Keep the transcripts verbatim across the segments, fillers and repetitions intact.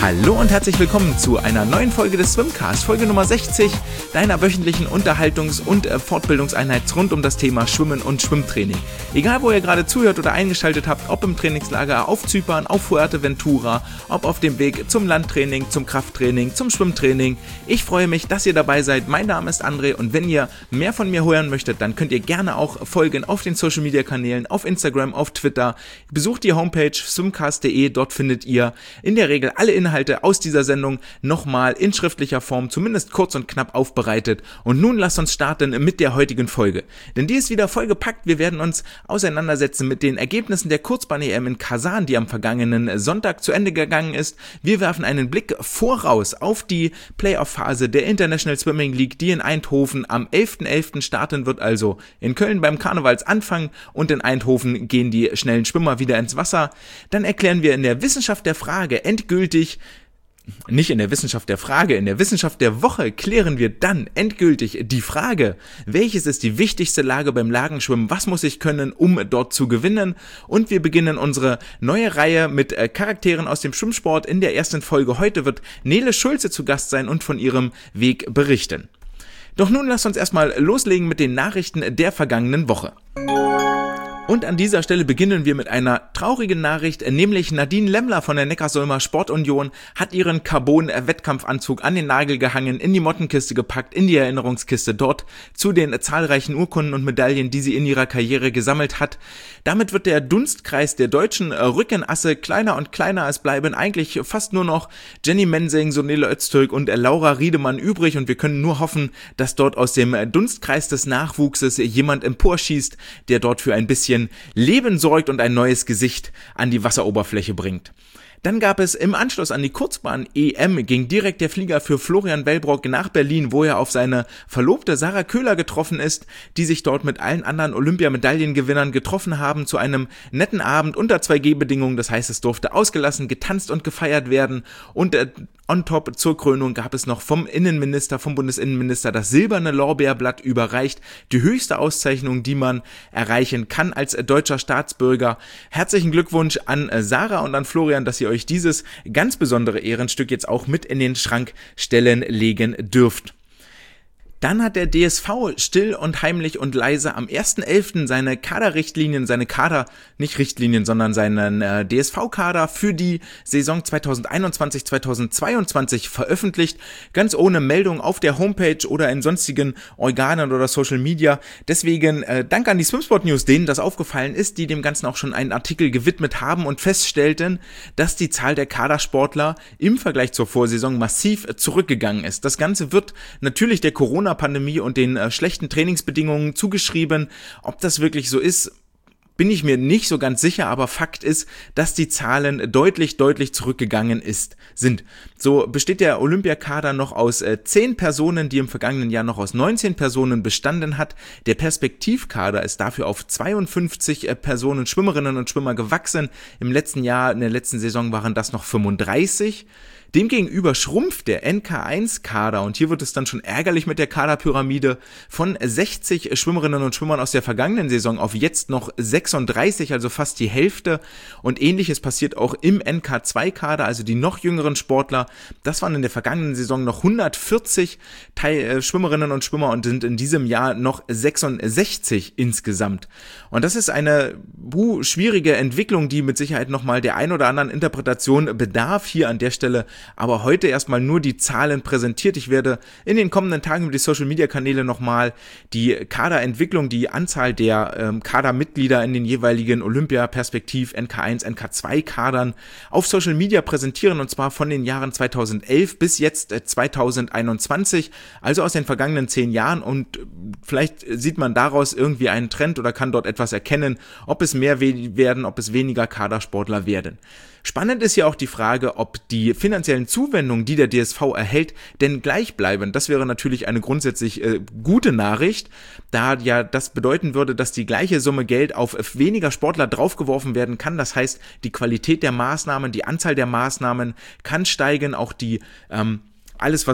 Hallo und herzlich willkommen zu einer neuen Folge des Swimcast, Folge Nummer sechzig, deiner wöchentlichen Unterhaltungs- und äh, Fortbildungseinheit rund um das Thema Schwimmen und Schwimmtraining. Egal, wo ihr gerade zuhört oder eingeschaltet habt, ob im Trainingslager auf Zypern, auf Fuerteventura, ob auf dem Weg zum Landtraining, zum Krafttraining, zum Schwimmtraining. Ich freue mich, dass ihr dabei seid. Mein Name ist André und wenn ihr mehr von mir hören möchtet, dann könnt ihr gerne auch folgen auf den Social Media Kanälen, auf Instagram, auf Twitter. Besucht die Homepage swimcast punkt de, dort findet ihr in der Regel alle Inhalte aus dieser Sendung nochmal in schriftlicher Form, zumindest kurz und knapp aufbereitet. Und nun lasst uns starten mit der heutigen Folge. Denn die ist wieder vollgepackt. Wir werden uns auseinandersetzen mit den Ergebnissen der Kurzbahn-E M in Kasan, die am vergangenen Sonntag zu Ende gegangen ist. Wir werfen einen Blick voraus auf die Playoff-Phase der International Swimming League, die in Eindhoven am elften elften starten wird, also in Köln beim Karnevalsanfang, und in Eindhoven gehen die schnellen Schwimmer wieder ins Wasser. Dann erklären wir in der Wissenschaft der Frage endgültig, nicht in der Wissenschaft der Frage, in der Wissenschaft der Woche klären wir dann endgültig die Frage, welches ist die wichtigste Lage beim Lagenschwimmen, was muss ich können, um dort zu gewinnen, und wir beginnen unsere neue Reihe mit äh, Charakteren aus dem Schwimmsport. In der ersten Folge heute wird Nele Schulze zu Gast sein und von ihrem Weg berichten. Doch nun lasst uns erstmal loslegen mit den Nachrichten der vergangenen Woche. Und an dieser Stelle beginnen wir mit einer traurigen Nachricht, nämlich Nadine Lemmler von der Neckarsulmer Sportunion hat ihren Carbon-Wettkampfanzug an den Nagel gehangen, in die Mottenkiste gepackt, in die Erinnerungskiste dort zu den zahlreichen Urkunden und Medaillen, die sie in ihrer Karriere gesammelt hat. Damit wird der Dunstkreis der deutschen Rückenasse kleiner und kleiner. Es bleiben eigentlich fast nur noch Jenny Mensing, Sonele Öztürk und Laura Riedemann übrig, und wir können nur hoffen, dass dort aus dem Dunstkreis des Nachwuchses jemand emporschießt, der dort für ein bisschen Leben sorgt und ein neues Gesicht an die Wasseroberfläche bringt. Dann gab es im Anschluss an die Kurzbahn-E M, ging direkt der Flieger für Florian Wellbrock nach Berlin, wo er auf seine Verlobte Sarah Köhler getroffen ist, die sich dort mit allen anderen Olympiamedaillengewinnern getroffen haben zu einem netten Abend unter zwei G Bedingungen. Das heißt, es durfte ausgelassen, getanzt und gefeiert werden, und äh, on top zur Krönung gab es noch vom Innenminister, vom Bundesinnenminister das silberne Lorbeerblatt überreicht, die höchste Auszeichnung, die man erreichen kann als deutscher Staatsbürger. Herzlichen Glückwunsch an Sarah und an Florian, dass ihr euch dieses ganz besondere Ehrenstück jetzt auch mit in den Schrank stellen legen dürft. Dann hat der D S V still und heimlich und leise am ersten elften seine Kaderrichtlinien, seine Kader, nicht Richtlinien, sondern seinen äh, D S V-Kader für die Saison zweitausendeinundzwanzig zweitausendzweiundzwanzig veröffentlicht, ganz ohne Meldung auf der Homepage oder in sonstigen Organen oder Social Media. Deswegen äh, Dank an die Swimsport News, denen das aufgefallen ist, die dem Ganzen auch schon einen Artikel gewidmet haben und feststellten, dass die Zahl der Kadersportler im Vergleich zur Vorsaison massiv zurückgegangen ist. Das Ganze wird natürlich der Corona Pandemie und den äh, schlechten Trainingsbedingungen zugeschrieben. Ob das wirklich so ist, bin ich mir nicht so ganz sicher, aber Fakt ist, dass die Zahlen deutlich, deutlich zurückgegangen ist, sind. So besteht der Olympiakader noch aus äh, zehn Personen, die im vergangenen Jahr noch aus neunzehn Personen bestanden hat. Der Perspektivkader ist dafür auf zweiundfünfzig äh, Personen, Schwimmerinnen und Schwimmer gewachsen. Im letzten Jahr, in der letzten Saison waren das noch fünfunddreißig. Demgegenüber schrumpft der N K eins Kader, und hier wird es dann schon ärgerlich mit der Kaderpyramide, von sechzig Schwimmerinnen und Schwimmern aus der vergangenen Saison auf jetzt noch sechsunddreißig, also fast die Hälfte, und ähnliches passiert auch im N K zwei Kader, also die noch jüngeren Sportler. Das waren in der vergangenen Saison noch hundertvierzig Teil- äh, Schwimmerinnen und Schwimmer und sind in diesem Jahr noch sechsundsechzig insgesamt. Und das ist eine uh, schwierige Entwicklung, die mit Sicherheit nochmal der ein oder anderen Interpretation bedarf. Hier an der Stelle aber heute erstmal nur die Zahlen präsentiert. Ich werde in den kommenden Tagen über die Social-Media-Kanäle nochmal die Kaderentwicklung, die Anzahl der ähm, Kadermitglieder in den jeweiligen Olympia-Perspektiv N K eins, N K zwei Kadern auf Social Media präsentieren, und zwar von den Jahren zweitausendelf bis jetzt äh, zweitausendeinundzwanzig, also aus den vergangenen zehn Jahren, und vielleicht sieht man daraus irgendwie einen Trend oder kann dort etwas erkennen, ob es mehr we- werden, ob es weniger Kadersportler werden. Spannend ist ja auch die Frage, ob die finanziellen Zuwendungen, die der D S V erhält, denn gleich bleiben. Das wäre natürlich eine grundsätzlich äh, gute Nachricht, da ja das bedeuten würde, dass die gleiche Summe Geld auf weniger Sportler draufgeworfen werden kann. Das heißt, die Qualität der Maßnahmen, die Anzahl der Maßnahmen kann steigen, auch die ähm, alles, was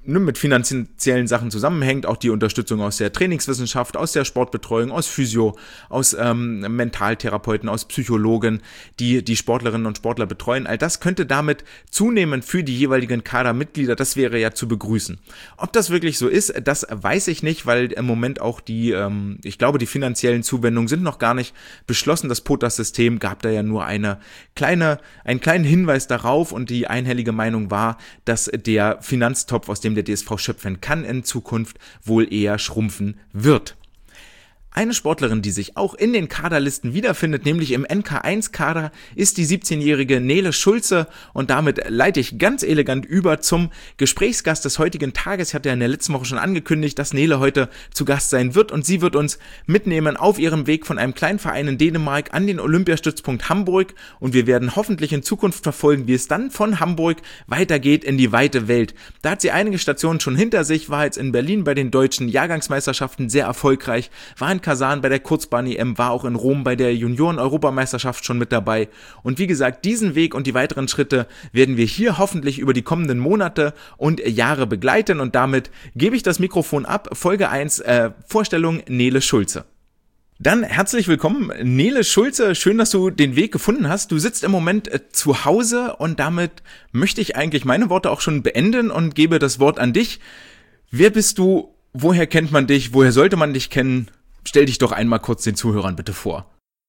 ne, mit finanziellen Sachen zusammenhängt, auch die Unterstützung aus der Trainingswissenschaft, aus der Sportbetreuung, aus Physio, aus ähm, Mentaltherapeuten, aus Psychologen, die die Sportlerinnen und Sportler betreuen. All das könnte damit zunehmend für die jeweiligen Kadermitglieder, das wäre ja zu begrüßen. Ob das wirklich so ist, das weiß ich nicht, weil im Moment auch die, ähm, ich glaube, die finanziellen Zuwendungen sind noch gar nicht beschlossen. Das P O T A S-System gab da ja nur eine kleine, einen kleinen Hinweis darauf und die einhellige Meinung war, dass der Finanztopf, aus dem der D S V schöpfen kann, in Zukunft wohl eher schrumpfen wird. Eine Sportlerin, die sich auch in den Kaderlisten wiederfindet, nämlich im N K eins Kader, ist die siebzehnjährige Nele Schulze und damit leite ich ganz elegant über zum Gesprächsgast des heutigen Tages. Ich hatte ja in der letzten Woche schon angekündigt, dass Nele heute zu Gast sein wird und sie wird uns mitnehmen auf ihrem Weg von einem kleinen Verein in Dänemark an den Olympiastützpunkt Hamburg und wir werden hoffentlich in Zukunft verfolgen, wie es dann von Hamburg weitergeht in die weite Welt. Da hat sie einige Stationen schon hinter sich, war jetzt in Berlin bei den deutschen Jahrgangsmeisterschaften sehr erfolgreich, war in Kasan bei der Kurzbahn-E M, war auch in Rom bei der Junioren-Europameisterschaft schon mit dabei. Und wie gesagt, diesen Weg und die weiteren Schritte werden wir hier hoffentlich über die kommenden Monate und Jahre begleiten. Und damit gebe ich das Mikrofon ab. Folge eins, äh, Vorstellung Nele Schulze. Dann herzlich willkommen, Nele Schulze. Schön, dass du den Weg gefunden hast. Du sitzt im Moment äh, zu Hause und damit möchte ich eigentlich meine Worte auch schon beenden und gebe das Wort an dich. Wer bist du? Woher kennt man dich? Woher sollte man dich kennen? Stell dich doch einmal kurz den Zuhörern bitte vor.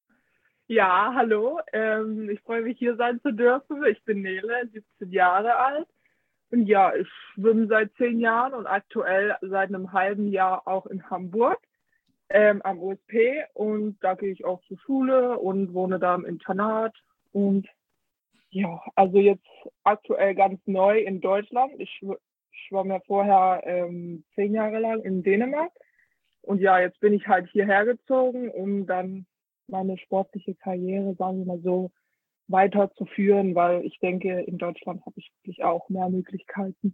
Ja, hallo. Ähm, ich freue mich, hier sein zu dürfen. Ich bin Nele, siebzehn Jahre alt. Und ja, ich schwimme seit zehn Jahren und aktuell seit einem halben Jahr auch in Hamburg ähm, am O S P. Und da gehe ich auch zur Schule und wohne da im Internat. Und ja, also jetzt aktuell ganz neu in Deutschland. Ich schw- schwamm ja vorher ähm, zehn Jahre lang in Dänemark. Und ja, jetzt bin ich halt hierher gezogen, um dann meine sportliche Karriere, sagen wir mal so, weiterzuführen, weil ich denke, in Deutschland habe ich wirklich auch mehr Möglichkeiten.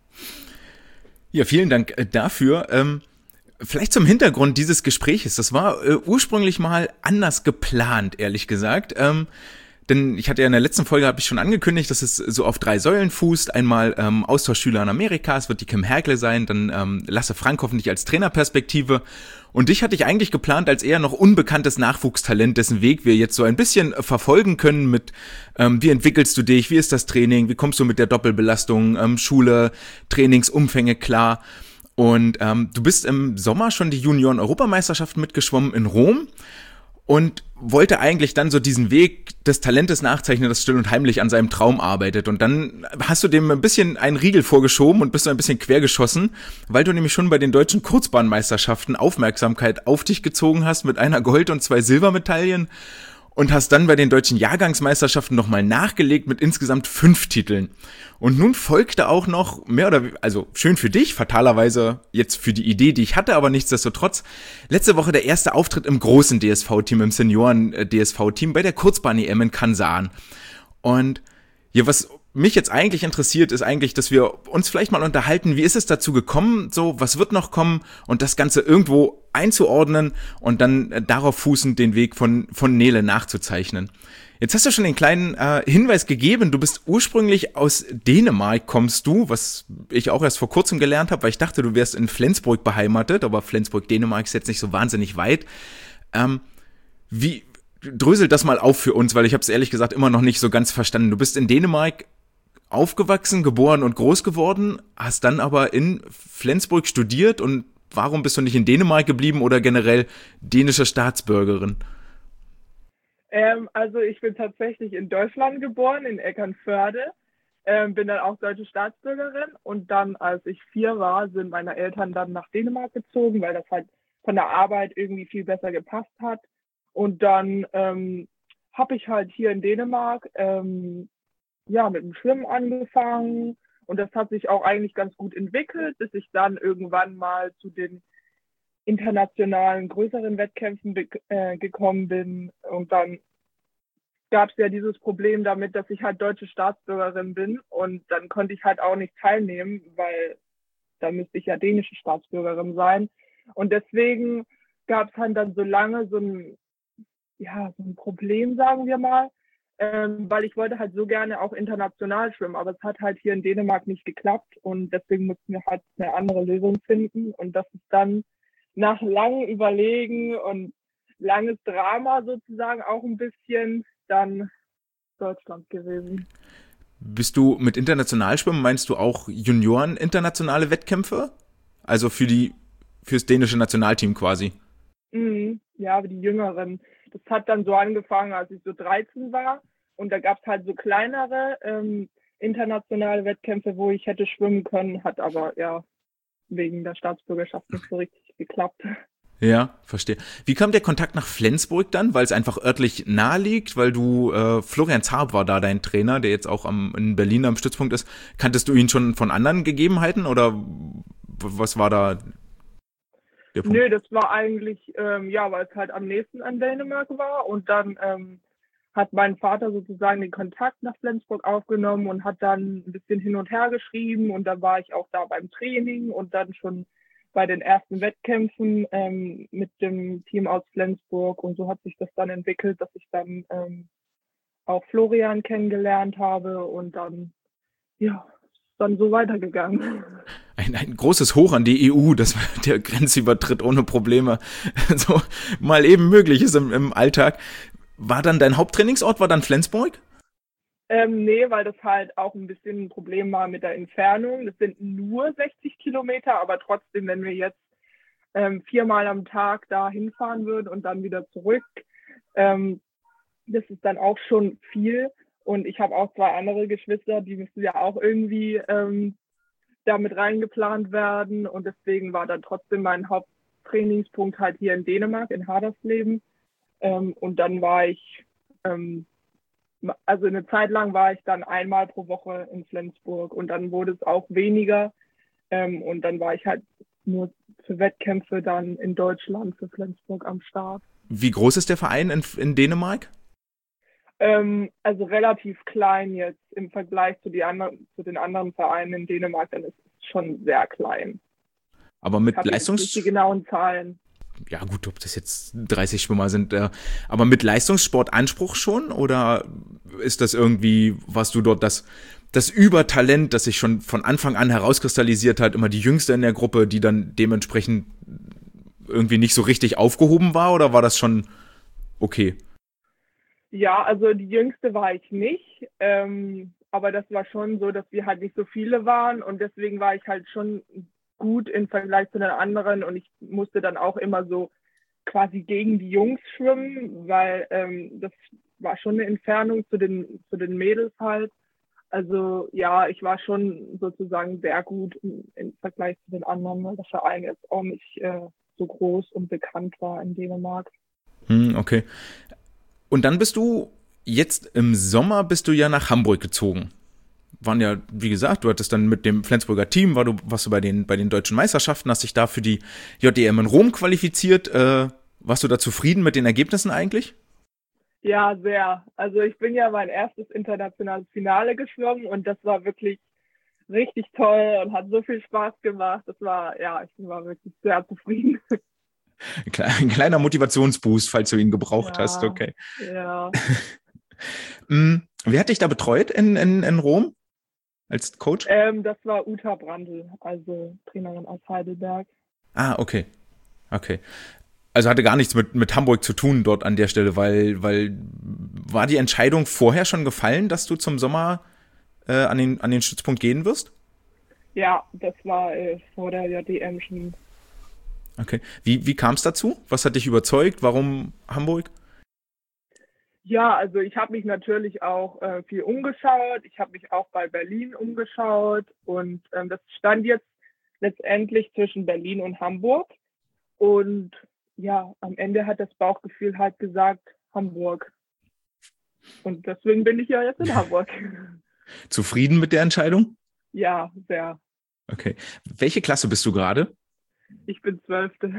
Ja, vielen Dank äh, dafür. Ähm, vielleicht zum Hintergrund dieses Gespräches. Das war äh, ursprünglich mal anders geplant, ehrlich gesagt. Ähm, Denn ich hatte ja in der letzten Folge, habe ich schon angekündigt, dass es so auf drei Säulen fußt. Einmal ähm, Austauschschüler in Amerika, es wird die Kim Herkle sein, dann ähm, Lasse Frank hoffentlich als Trainerperspektive. Und dich hatte ich eigentlich geplant als eher noch unbekanntes Nachwuchstalent, dessen Weg wir jetzt so ein bisschen verfolgen können mit, ähm, wie entwickelst du dich, wie ist das Training, wie kommst du mit der Doppelbelastung, ähm, Schule, Trainingsumfänge klar. Und ähm, du bist im Sommer schon die Junioren-Europameisterschaft mitgeschwommen in Rom. Und wollte eigentlich dann so diesen Weg des Talentes nachzeichnen, das still und heimlich an seinem Traum arbeitet. Und dann hast du dem ein bisschen einen Riegel vorgeschoben und bist so ein bisschen quergeschossen, weil du nämlich schon bei den deutschen Kurzbahnmeisterschaften Aufmerksamkeit auf dich gezogen hast mit einer Gold- und zwei Silbermedaillen und hast dann bei den deutschen Jahrgangsmeisterschaften nochmal nachgelegt mit insgesamt fünf Titeln. Und nun folgte auch noch mehr oder also schön für dich, fatalerweise jetzt für die Idee, die ich hatte, aber nichtsdestotrotz, letzte Woche der erste Auftritt im großen D S V-Team, im Senioren-D S V-Team bei der Kurzbahn-E M in Kasan. Und ja, was mich jetzt eigentlich interessiert, ist eigentlich, dass wir uns vielleicht mal unterhalten, wie ist es dazu gekommen, so, was wird noch kommen und das Ganze irgendwo einzuordnen und dann äh, darauf fußend den Weg von, von Nele nachzuzeichnen. Jetzt hast du schon den kleinen äh, Hinweis gegeben, du bist ursprünglich aus Dänemark, kommst du, was ich auch erst vor kurzem gelernt habe, weil ich dachte, du wärst in Flensburg beheimatet, aber Flensburg, Dänemark ist jetzt nicht so wahnsinnig weit. Ähm, wie, drösel das mal auf für uns, weil ich habe es ehrlich gesagt immer noch nicht so ganz verstanden. Du bist in Dänemark aufgewachsen, geboren und groß geworden, hast dann aber in Flensburg studiert und warum bist du nicht in Dänemark geblieben oder generell dänische Staatsbürgerin? Ähm, also ich bin tatsächlich in Deutschland geboren, in Eckernförde, ähm, bin dann auch deutsche Staatsbürgerin und dann, als ich vier war, sind meine Eltern dann nach Dänemark gezogen, weil das halt von der Arbeit irgendwie viel besser gepasst hat. Und dann ähm, habe ich halt hier in Dänemark ähm, ja, mit dem Schwimmen angefangen und das hat sich auch eigentlich ganz gut entwickelt, bis ich dann irgendwann mal zu den internationalen, größeren Wettkämpfen be- äh, gekommen bin und dann gab es ja dieses Problem damit, dass ich halt deutsche Staatsbürgerin bin und dann konnte ich halt auch nicht teilnehmen, weil da müsste ich ja dänische Staatsbürgerin sein und deswegen gab es halt dann so lange so ein, ja, so ein Problem, sagen wir mal, ähm, weil ich wollte halt so gerne auch international schwimmen, aber es hat halt hier in Dänemark nicht geklappt und deswegen mussten wir halt eine andere Lösung finden und das ist dann nach langem Überlegen und langes Drama sozusagen auch ein bisschen dann Deutschland gewesen. Bist du mit international schwimmen, meinst du auch Junioren internationale Wettkämpfe? Also für die, fürs dänische Nationalteam quasi? Mhm. Ja, aber die Jüngeren. Das hat dann so angefangen, als ich so dreizehn war. Und da gab es halt so kleinere ähm, internationale Wettkämpfe, wo ich hätte schwimmen können, hat aber ja wegen der Staatsbürgerschaft nicht so richtig geklappt. Ja, verstehe. Wie kam der Kontakt nach Flensburg dann? Weil es einfach örtlich nahe liegt, weil du, äh, Florian Zarb war da dein Trainer, der jetzt auch am, in Berlin am Stützpunkt ist. Kanntest du ihn schon von anderen Gegebenheiten oder was war da der Punkt? Nö, das war eigentlich, ähm, ja, weil es halt am nächsten an Dänemark war und dann ähm, hat mein Vater sozusagen den Kontakt nach Flensburg aufgenommen und hat dann ein bisschen hin und her geschrieben und dann war ich auch da beim Training und dann schon bei den ersten Wettkämpfen ähm, mit dem Team aus Flensburg und so hat sich das dann entwickelt, dass ich dann ähm, auch Florian kennengelernt habe und dann, ja, ist dann so weitergegangen. Ein, ein großes Hoch an die E U, dass der Grenzübertritt ohne Probleme so mal eben möglich ist im, im Alltag. War dann dein Haupttrainingsort, war dann Flensburg? Ähm, nee, weil das halt auch ein bisschen ein Problem war mit der Entfernung. Das sind nur sechzig Kilometer, aber trotzdem, wenn wir jetzt ähm, viermal am Tag da hinfahren würden und dann wieder zurück, ähm, das ist dann auch schon viel. Und ich habe auch zwei andere Geschwister, die müssen ja auch irgendwie ähm, damit reingeplant werden. Und deswegen war dann trotzdem mein Haupttrainingspunkt halt hier in Dänemark, in Hadersleben. Ähm, und dann war ich, ähm, also eine Zeit lang war ich dann einmal pro Woche in Flensburg und dann wurde es auch weniger. Ähm, und dann war ich halt nur für Wettkämpfe dann in Deutschland für Flensburg am Start. Wie groß ist der Verein in, in Dänemark? Ähm, also relativ klein jetzt im Vergleich zu, die anderen, zu den anderen Vereinen in Dänemark, dann ist es schon sehr klein. Aber Ich mit habe jetzt nicht die Leistungs... genauen Zahlen. Ja gut, ob das jetzt dreißig Schwimmer sind, äh, aber mit Leistungssportanspruch schon? Oder ist das irgendwie, warst du dort das, das Übertalent, das sich schon von Anfang an herauskristallisiert hat, immer die Jüngste in der Gruppe, die dann dementsprechend irgendwie nicht so richtig aufgehoben war? Oder war das schon okay? Ja, also die Jüngste war ich nicht, ähm, aber das war schon so, dass wir halt nicht so viele waren und deswegen war ich halt schon gut im Vergleich zu den anderen und ich musste dann auch immer so quasi gegen die Jungs schwimmen, weil ähm, das war schon eine Entfernung zu den, zu den Mädels halt. Also ja, ich war schon sozusagen sehr gut im, im Vergleich zu den anderen, weil der Verein jetzt auch nicht äh, so groß und bekannt war in Dänemark. Hm, okay. Und dann bist du, jetzt im Sommer bist du ja nach Hamburg gezogen. Waren ja, wie gesagt, du hattest dann mit dem Flensburger Team, war du, warst du bei den, bei den deutschen Meisterschaften, hast dich da für die J D M in Rom qualifiziert. Äh, warst du da zufrieden mit den Ergebnissen eigentlich? Ja, sehr. Also ich bin ja mein erstes internationales Finale geschwommen und das war wirklich richtig toll und hat so viel Spaß gemacht. Das war, ja, ich war wirklich sehr zufrieden. Ein kleiner Motivationsboost, falls du ihn gebraucht hast, Ja, okay. ja. Wer hat dich da betreut in, in, in Rom als Coach? Ähm, das war Uta Brandl, also Trainerin aus Heidelberg. Ah, okay. Okay. Also hatte gar nichts mit, mit Hamburg zu tun dort an der Stelle, weil, weil war die Entscheidung vorher schon gefallen, dass du zum Sommer äh, an, den, an den Stützpunkt gehen wirst? Ja, das war äh, vor der J D M schon. Okay. Wie, wie kam es dazu? Was hat dich überzeugt? Warum Hamburg? Ja, also ich habe mich natürlich auch äh, viel umgeschaut. Ich habe mich auch bei Berlin umgeschaut und ähm, das stand jetzt letztendlich zwischen Berlin und Hamburg. Und ja, am Ende hat das Bauchgefühl halt gesagt, Hamburg. Und deswegen bin ich ja jetzt in Hamburg. Zufrieden mit der Entscheidung? Ja, sehr. Okay. Welche Klasse bist du gerade? Ich bin Zwölfte.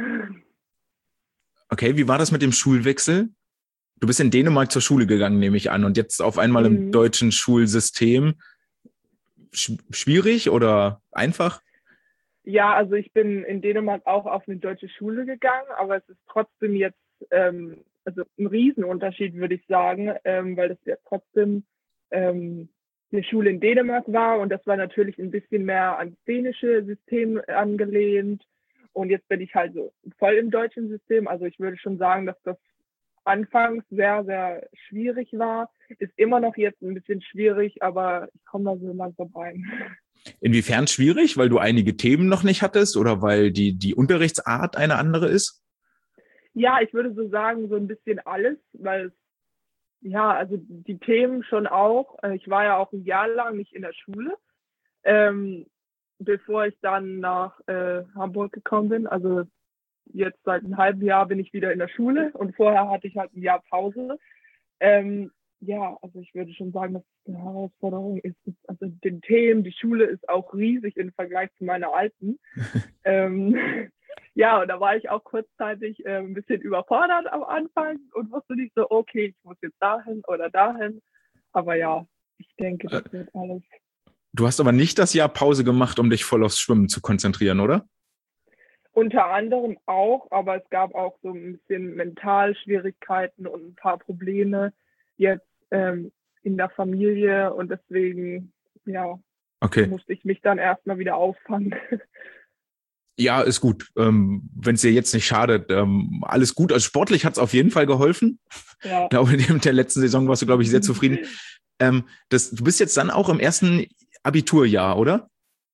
Okay, wie war das mit dem Schulwechsel? Du bist in Dänemark zur Schule gegangen, nehme ich an, und jetzt auf einmal im Mhm. deutschen Schulsystem. Sch- schwierig oder einfach? Ja, also ich bin in Dänemark auch auf eine deutsche Schule gegangen, aber es ist trotzdem jetzt ähm, also ein Riesenunterschied, würde ich sagen, ähm, weil das ja trotzdem ähm, eine Schule in Dänemark war und das war natürlich ein bisschen mehr ans dänische System angelehnt. Und jetzt bin ich halt so voll im deutschen System. Also ich würde schon sagen, dass das anfangs sehr, sehr schwierig war. Ist immer noch jetzt ein bisschen schwierig, aber ich komme da so langsam rein. Inwiefern schwierig? Weil du einige Themen noch nicht hattest oder weil die, die Unterrichtsart eine andere ist? Ja, ich würde so sagen, so ein bisschen alles, weil es, ja, also die Themen schon auch. Ich war ja auch ein Jahr lang nicht in der Schule, ähm, bevor ich dann nach äh, Hamburg gekommen bin. Also jetzt seit einem halben Jahr bin ich wieder in der Schule und vorher hatte ich halt ein Jahr Pause. Ähm, ja, also ich würde schon sagen, dass es eine Herausforderung ist. Also den Themen, die Schule ist auch riesig im Vergleich zu meiner alten. ähm, ja, und da war ich auch kurzzeitig äh, ein bisschen überfordert am Anfang und wusste nicht so, okay, ich muss jetzt dahin oder dahin. Aber ja, ich denke, das wird alles. Du hast aber nicht das Jahr Pause gemacht, um dich voll aufs Schwimmen zu konzentrieren, oder? Unter anderem auch, aber es gab auch so ein bisschen Mentalschwierigkeiten und ein paar Probleme jetzt ähm, in der Familie und deswegen, ja, Okay. musste ich mich dann erstmal wieder auffangen. Ja, ist gut. Ähm, wenn es dir jetzt nicht schadet, ähm, alles gut. Also sportlich hat es auf jeden Fall geholfen. Ja. Ich glaube, mit der letzten Saison warst du, glaube ich, sehr zufrieden. Ähm, das, du bist jetzt dann auch im ersten Abiturjahr, oder?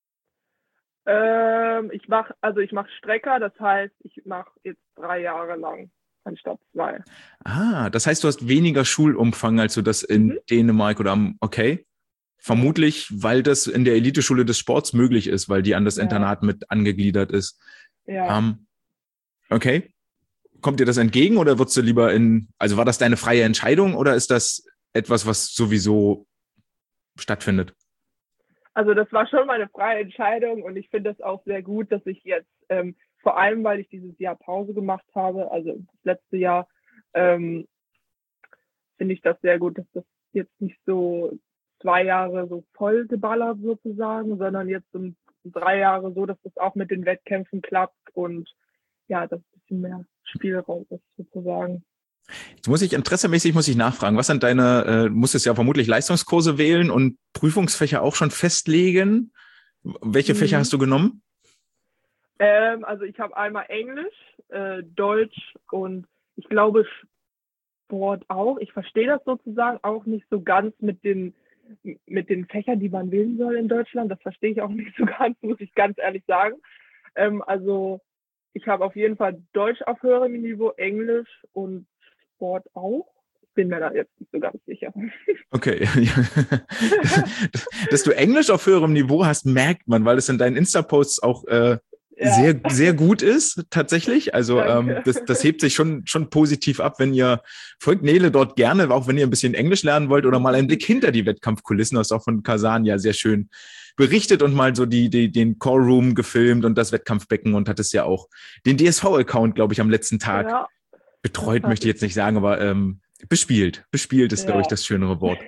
Ähm, ich mache, also ich mache Strecker, das heißt, ich mache jetzt drei Jahre lang anstatt zwei. Ah, das heißt, du hast weniger Schulumfang, als du das in Mhm. Dänemark oder am, okay. Vermutlich, weil das in der Eliteschule des Sports möglich ist, weil die an das Ja. Internat mit angegliedert ist. Ja. Ähm, okay. Kommt dir das entgegen oder würdest du lieber in, also war das deine freie Entscheidung oder ist das etwas, was sowieso stattfindet? Also das war schon meine freie Entscheidung und ich finde das auch sehr gut, dass ich jetzt, ähm, vor allem weil ich dieses Jahr Pause gemacht habe, also das letzte Jahr, ähm, finde ich das sehr gut, dass das jetzt nicht so zwei Jahre so voll geballert sozusagen, sondern jetzt um drei Jahre so, dass das auch mit den Wettkämpfen klappt und ja, dass ein bisschen mehr Spielraum ist sozusagen. Jetzt muss ich interessemäßig muss ich nachfragen. Was sind deine, äh, du musstest ja vermutlich Leistungskurse wählen und Prüfungsfächer auch schon festlegen. Welche Fächer Mhm. hast du genommen? Ähm, also ich habe einmal Englisch, äh, Deutsch und ich glaube Sport auch. Ich verstehe das sozusagen auch nicht so ganz mit den, mit den Fächern, die man wählen soll in Deutschland. Das verstehe ich auch nicht so ganz, muss ich ganz ehrlich sagen. Ähm, also ich habe auf jeden Fall Deutsch auf höherem Niveau, Englisch und Sport auch. Ich bin mir da jetzt nicht so ganz sicher. Okay. Dass du Englisch auf höherem Niveau hast, merkt man, weil es in deinen Insta-Posts auch äh, Ja, sehr, sehr gut ist, tatsächlich. Also ähm, danke. das, das hebt sich schon, schon positiv ab, wenn ihr folgt Nele dort gerne, auch wenn ihr ein bisschen Englisch lernen wollt oder mal einen Blick hinter die Wettkampfkulissen, hast auch von Kasan ja sehr schön berichtet und mal so die, die, den Core Room gefilmt und das Wettkampfbecken und hattest ja auch den D S V-Account, glaube ich, am letzten Tag Ja, betreut, möchte ich jetzt nicht sagen, aber ähm, bespielt. Bespielt ist, glaube ich, ja. das schönere Wort.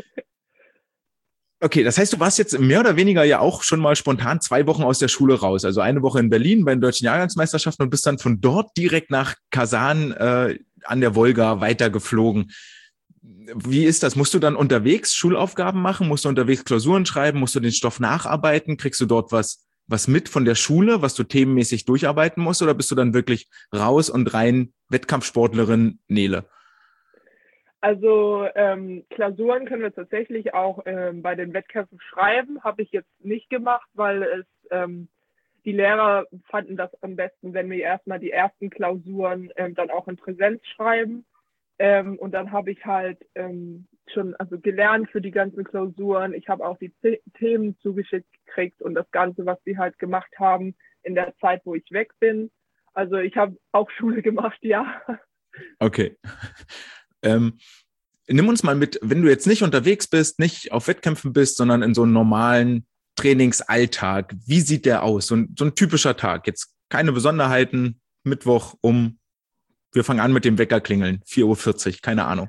Okay, das heißt, du warst jetzt mehr oder weniger ja auch schon mal spontan zwei Wochen aus der Schule raus. Also eine Woche in Berlin bei den deutschen Jahrgangsmeisterschaften und bist dann von dort direkt nach Kasan äh, an der Wolga weitergeflogen. Wie ist das? Musst du dann unterwegs Schulaufgaben machen? Musst du unterwegs Klausuren schreiben? Musst du den Stoff nacharbeiten? Kriegst du dort was, was mit von der Schule, was du themenmäßig durcharbeiten musst? Oder bist du dann wirklich raus und rein Wettkampfsportlerin Nele? Also ähm, Klausuren können wir tatsächlich auch ähm, bei den Wettkämpfen schreiben. Habe ich jetzt nicht gemacht, weil es ähm, die Lehrer fanden das am besten, wenn wir erstmal die ersten Klausuren ähm, dann auch in Präsenz schreiben. Ähm, und dann habe ich halt ähm, schon also gelernt für die ganzen Klausuren. Ich habe auch die Z- Themen zugeschickt gekriegt und das Ganze, was sie halt gemacht haben in der Zeit, wo ich weg bin. Also ich habe auch Schule gemacht, ja. Okay. Ähm, nimm uns mal mit, wenn du jetzt nicht unterwegs bist, nicht auf Wettkämpfen bist, sondern in so einem normalen Trainingsalltag. Wie sieht der aus? So ein, so ein typischer Tag. Jetzt keine Besonderheiten. Mittwoch um, wir fangen an mit dem Wecker klingeln. vier Uhr vierzig, keine Ahnung.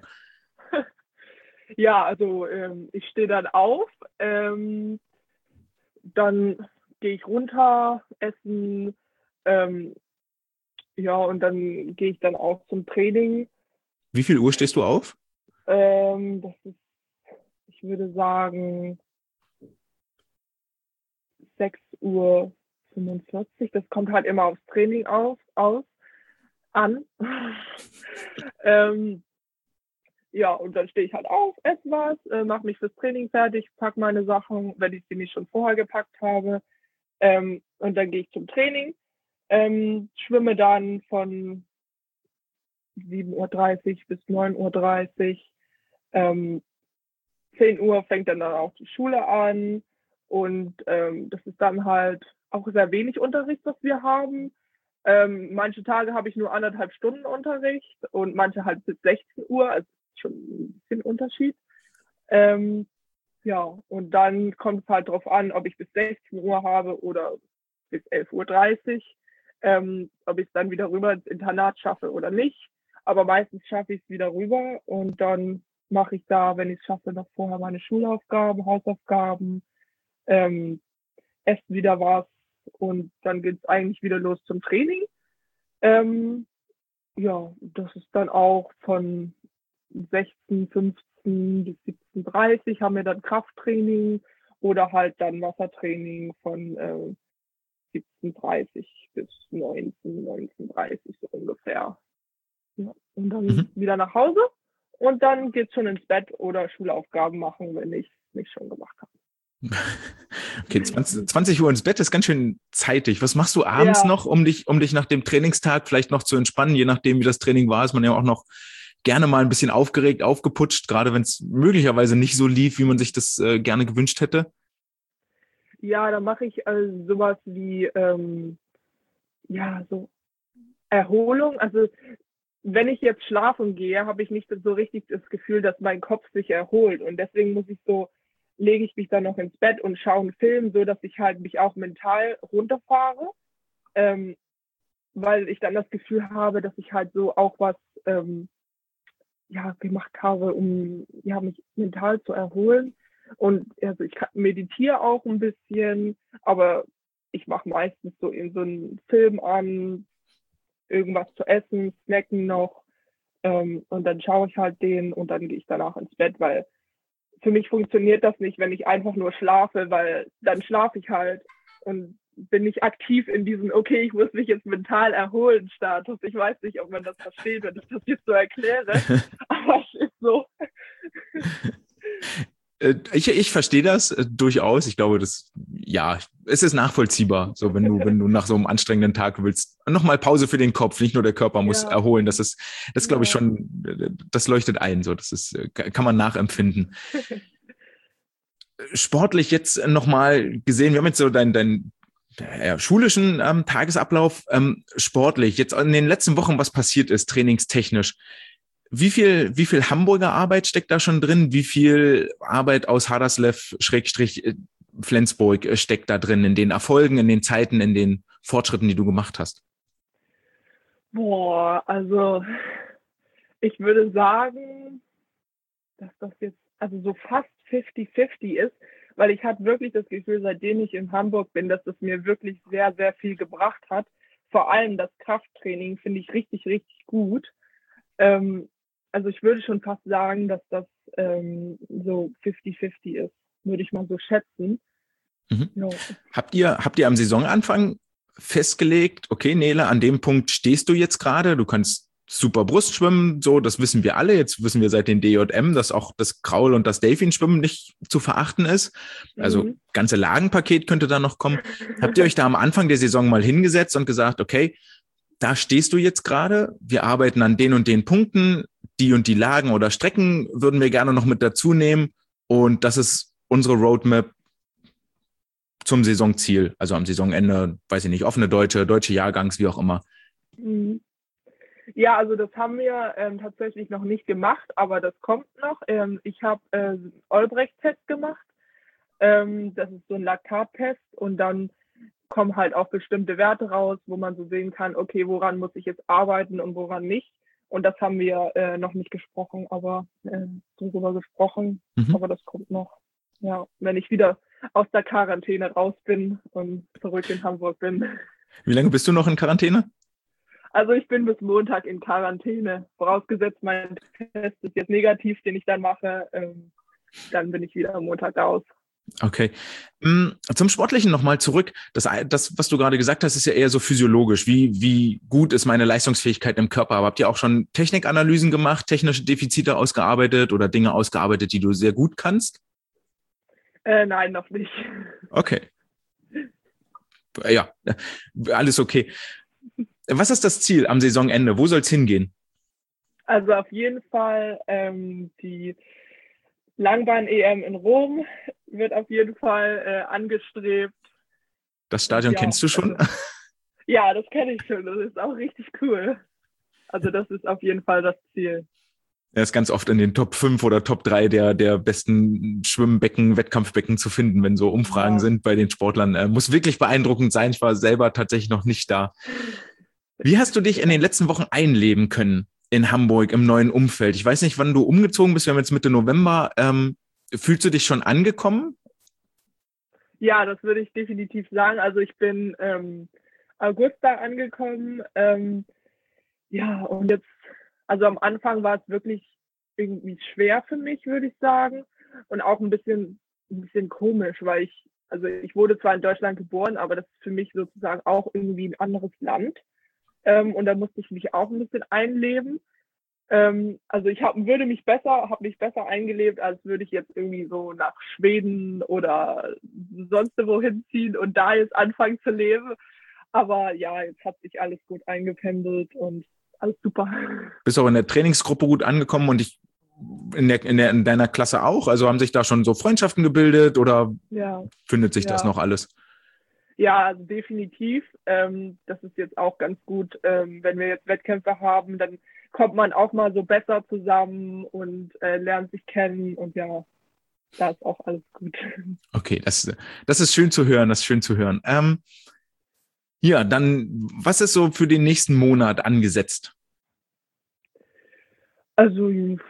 Ja, also ähm, ich stehe dann auf, ähm, dann gehe ich runter, essen, ähm, ja, und dann gehe ich dann auch zum Training. Wie viel Uhr stehst du auf? Ähm, das ist, ich würde sagen, sechs Uhr fünfundvierzig. Das kommt halt immer aufs Training auf, aus, an. ähm, ja, und dann stehe ich halt auf, esse was, äh, mache mich fürs Training fertig, packe meine Sachen, wenn ich sie nicht schon vorher gepackt habe. Ähm, und dann gehe ich zum Training, ähm, schwimme dann von sieben Uhr dreißig bis neun Uhr dreißig. Ähm, zehn Uhr fängt dann, dann auch die Schule an. Und ähm, das ist dann halt auch sehr wenig Unterricht, was wir haben. Ähm, manche Tage habe ich nur anderthalb Stunden Unterricht und manche halt bis sechzehn Uhr. Also schon ein bisschen Unterschied. Ähm, ja, und dann kommt es halt drauf an, ob ich bis sechzehn Uhr habe oder bis elf Uhr dreißig. Ähm, ob ich es dann wieder rüber ins Internat schaffe oder nicht. Aber meistens schaffe ich es wieder rüber und dann mache ich da, wenn ich es schaffe, noch vorher meine Schulaufgaben, Hausaufgaben, ähm, esse wieder was und dann geht es eigentlich wieder los zum Training. Ähm, ja, das ist dann auch von sechzehn, fünfzehn bis siebzehn Uhr dreißig haben wir dann Krafttraining oder halt dann Wassertraining von äh, siebzehn Uhr dreißig bis neunzehn, neunzehn Uhr dreißig so ungefähr. Ja, und dann Mhm. wieder nach Hause und dann geht's schon ins Bett oder Schulaufgaben machen, wenn ich es nicht schon gemacht habe. Okay, zwanzig, zwanzig Uhr ins Bett ist ganz schön zeitig. Was machst du abends Ja, noch, um dich, um dich nach dem Trainingstag vielleicht noch zu entspannen? Je nachdem, wie das Training war, ist man ja auch noch gerne mal ein bisschen aufgeregt, aufgeputscht, gerade wenn es möglicherweise nicht so lief, wie man sich das äh, gerne gewünscht hätte. ja, dann mache ich äh, sowas wie ähm, ja so Erholung. Also wenn ich jetzt schlafen gehe, habe ich nicht so richtig das Gefühl, dass mein Kopf sich erholt. Und deswegen muss ich so, lege ich mich dann noch ins Bett und schaue einen Film, so dass ich halt mich auch mental runterfahre. Ähm, weil ich dann das Gefühl habe, dass ich halt so auch was ähm, ja, gemacht habe, um ja, mich mental zu erholen. Und also ich meditiere auch ein bisschen, aber ich mache meistens so in so einen Film an, irgendwas zu essen, snacken noch. Ähm, und dann schaue ich halt den und dann gehe ich danach ins Bett, weil für mich funktioniert das nicht, wenn ich einfach nur schlafe, weil dann schlafe ich halt und bin nicht aktiv in diesem, okay, ich muss mich jetzt mental erholen Status. Ich weiß nicht, ob man das versteht, wenn ich das jetzt so erkläre, aber es ist so. Ich, ich verstehe das äh, durchaus. Ich glaube, das, ja, es ist nachvollziehbar. So, wenn du, wenn du nach so einem anstrengenden Tag willst, nochmal Pause für den Kopf, nicht nur der Körper muss Ja, erholen. Das ist, das glaube ich ja. schon, das leuchtet ein. So, das ist, kann man nachempfinden. Sportlich jetzt nochmal gesehen, wir haben jetzt so dein, dein ja, schulischen ähm, Tagesablauf, ähm, sportlich, jetzt in den letzten Wochen, was passiert ist, trainingstechnisch. Wie viel, wie viel Hamburger Arbeit steckt da schon drin? Wie viel Arbeit aus Haderslev, Schrägstrich, äh, Flensburg äh, steckt da drin in den Erfolgen, in den Zeiten, in den Fortschritten, die du gemacht hast? Boah, also ich würde sagen, dass das jetzt also so fast fünfzig fünfzig ist, weil ich hatte wirklich das Gefühl, seitdem ich in Hamburg bin, dass das mir wirklich sehr, sehr viel gebracht hat. Vor allem das Krafttraining finde ich richtig, richtig gut. Ähm, also ich würde schon fast sagen, dass das ähm, so fünfzig fünfzig ist, würde ich mal so schätzen. Mhm. Ja. Habt ihr, habt ihr am Saisonanfang festgelegt, okay, Nele, an dem Punkt stehst du jetzt gerade, du kannst super Brust schwimmen, so, das wissen wir alle. Jetzt wissen wir seit den D J M, dass auch das Kraul- und das Delfinschwimmen nicht zu verachten ist. Also Mhm. ganze Lagenpaket könnte da noch kommen. Habt ihr euch da am Anfang der Saison mal hingesetzt und gesagt, okay, da stehst du jetzt gerade, wir arbeiten an den und den Punkten, die und die Lagen oder Strecken würden wir gerne noch mit dazu nehmen und das ist unsere Roadmap zum Saisonziel, also am Saisonende, weiß ich nicht, offene Deutsche, deutsche Jahrgangs, wie auch immer. Mhm. Ja, also das haben wir ähm, tatsächlich noch nicht gemacht, aber das kommt noch. Ähm, ich habe äh, Olbrecht-Test gemacht. Ähm, das ist so ein Laktattest und dann kommen halt auch bestimmte Werte raus, wo man so sehen kann, okay, woran muss ich jetzt arbeiten und woran nicht. Und das haben wir äh, noch nicht gesprochen, aber äh, darüber gesprochen, Mhm. aber das kommt noch. Ja, wenn ich wieder aus der Quarantäne raus bin und zurück in Hamburg bin. Wie lange bist du noch in Quarantäne? Also ich bin bis Montag in Quarantäne. Vorausgesetzt, mein Test ist jetzt negativ, den ich dann mache. Ähm, dann bin ich wieder am Montag raus. Okay. Zum Sportlichen nochmal zurück. Das, das, was du gerade gesagt hast, ist ja eher so physiologisch. Wie, wie gut ist meine Leistungsfähigkeit im Körper? Aber habt ihr auch schon Technikanalysen gemacht, technische Defizite ausgearbeitet oder Dinge ausgearbeitet, die du sehr gut kannst? Äh, nein, noch nicht. Okay. Ja, alles okay. Was ist das Ziel am Saisonende? Wo soll es hingehen? Also auf jeden Fall ähm, die Langbahn-E M in Rom wird auf jeden Fall äh, angestrebt. Das Stadion ja, kennst du schon? Also, ja, das kenne ich schon. Das ist auch richtig cool. Also das ist auf jeden Fall das Ziel. Er ist ganz oft in den Top fünf oder Top drei der, der besten Schwimmbecken, Wettkampfbecken zu finden, wenn so Umfragen ja. sind bei den Sportlern. Äh, muss wirklich beeindruckend sein. Ich war selber tatsächlich noch nicht da. Wie hast du dich in den letzten Wochen einleben können in Hamburg im neuen Umfeld? Ich weiß nicht, wann du umgezogen bist. Wir haben jetzt Mitte November. Ähm, fühlst du dich schon angekommen? Ja, das würde ich definitiv sagen. Also ich bin ähm, August da angekommen. Ähm, ja, und jetzt, also am Anfang war es wirklich irgendwie schwer für mich, würde ich sagen. Und auch ein bisschen, ein bisschen komisch, weil ich, also ich wurde zwar in Deutschland geboren, aber das ist für mich sozusagen auch irgendwie ein anderes Land. Ähm, und da musste ich mich auch ein bisschen einleben. Ähm, also ich hab, würde mich besser, habe mich besser eingelebt, als würde ich jetzt irgendwie so nach Schweden oder sonst wohin ziehen und da jetzt anfangen zu leben. Aber ja, jetzt hat sich alles gut eingependelt und alles super. Bist auch in der Trainingsgruppe gut angekommen und ich in, der, in, der, in deiner Klasse auch? Also haben sich da schon so Freundschaften gebildet oder ja. findet sich ja. das noch alles? Ja, also definitiv. Ähm, das ist jetzt auch ganz gut, ähm, wenn wir jetzt Wettkämpfe haben, dann kommt man auch mal so besser zusammen und äh, lernt sich kennen und ja, da ist auch alles gut. Okay, das, das ist schön zu hören, das ist schön zu hören. Ähm, ja, dann, was ist so für den nächsten Monat angesetzt? Also,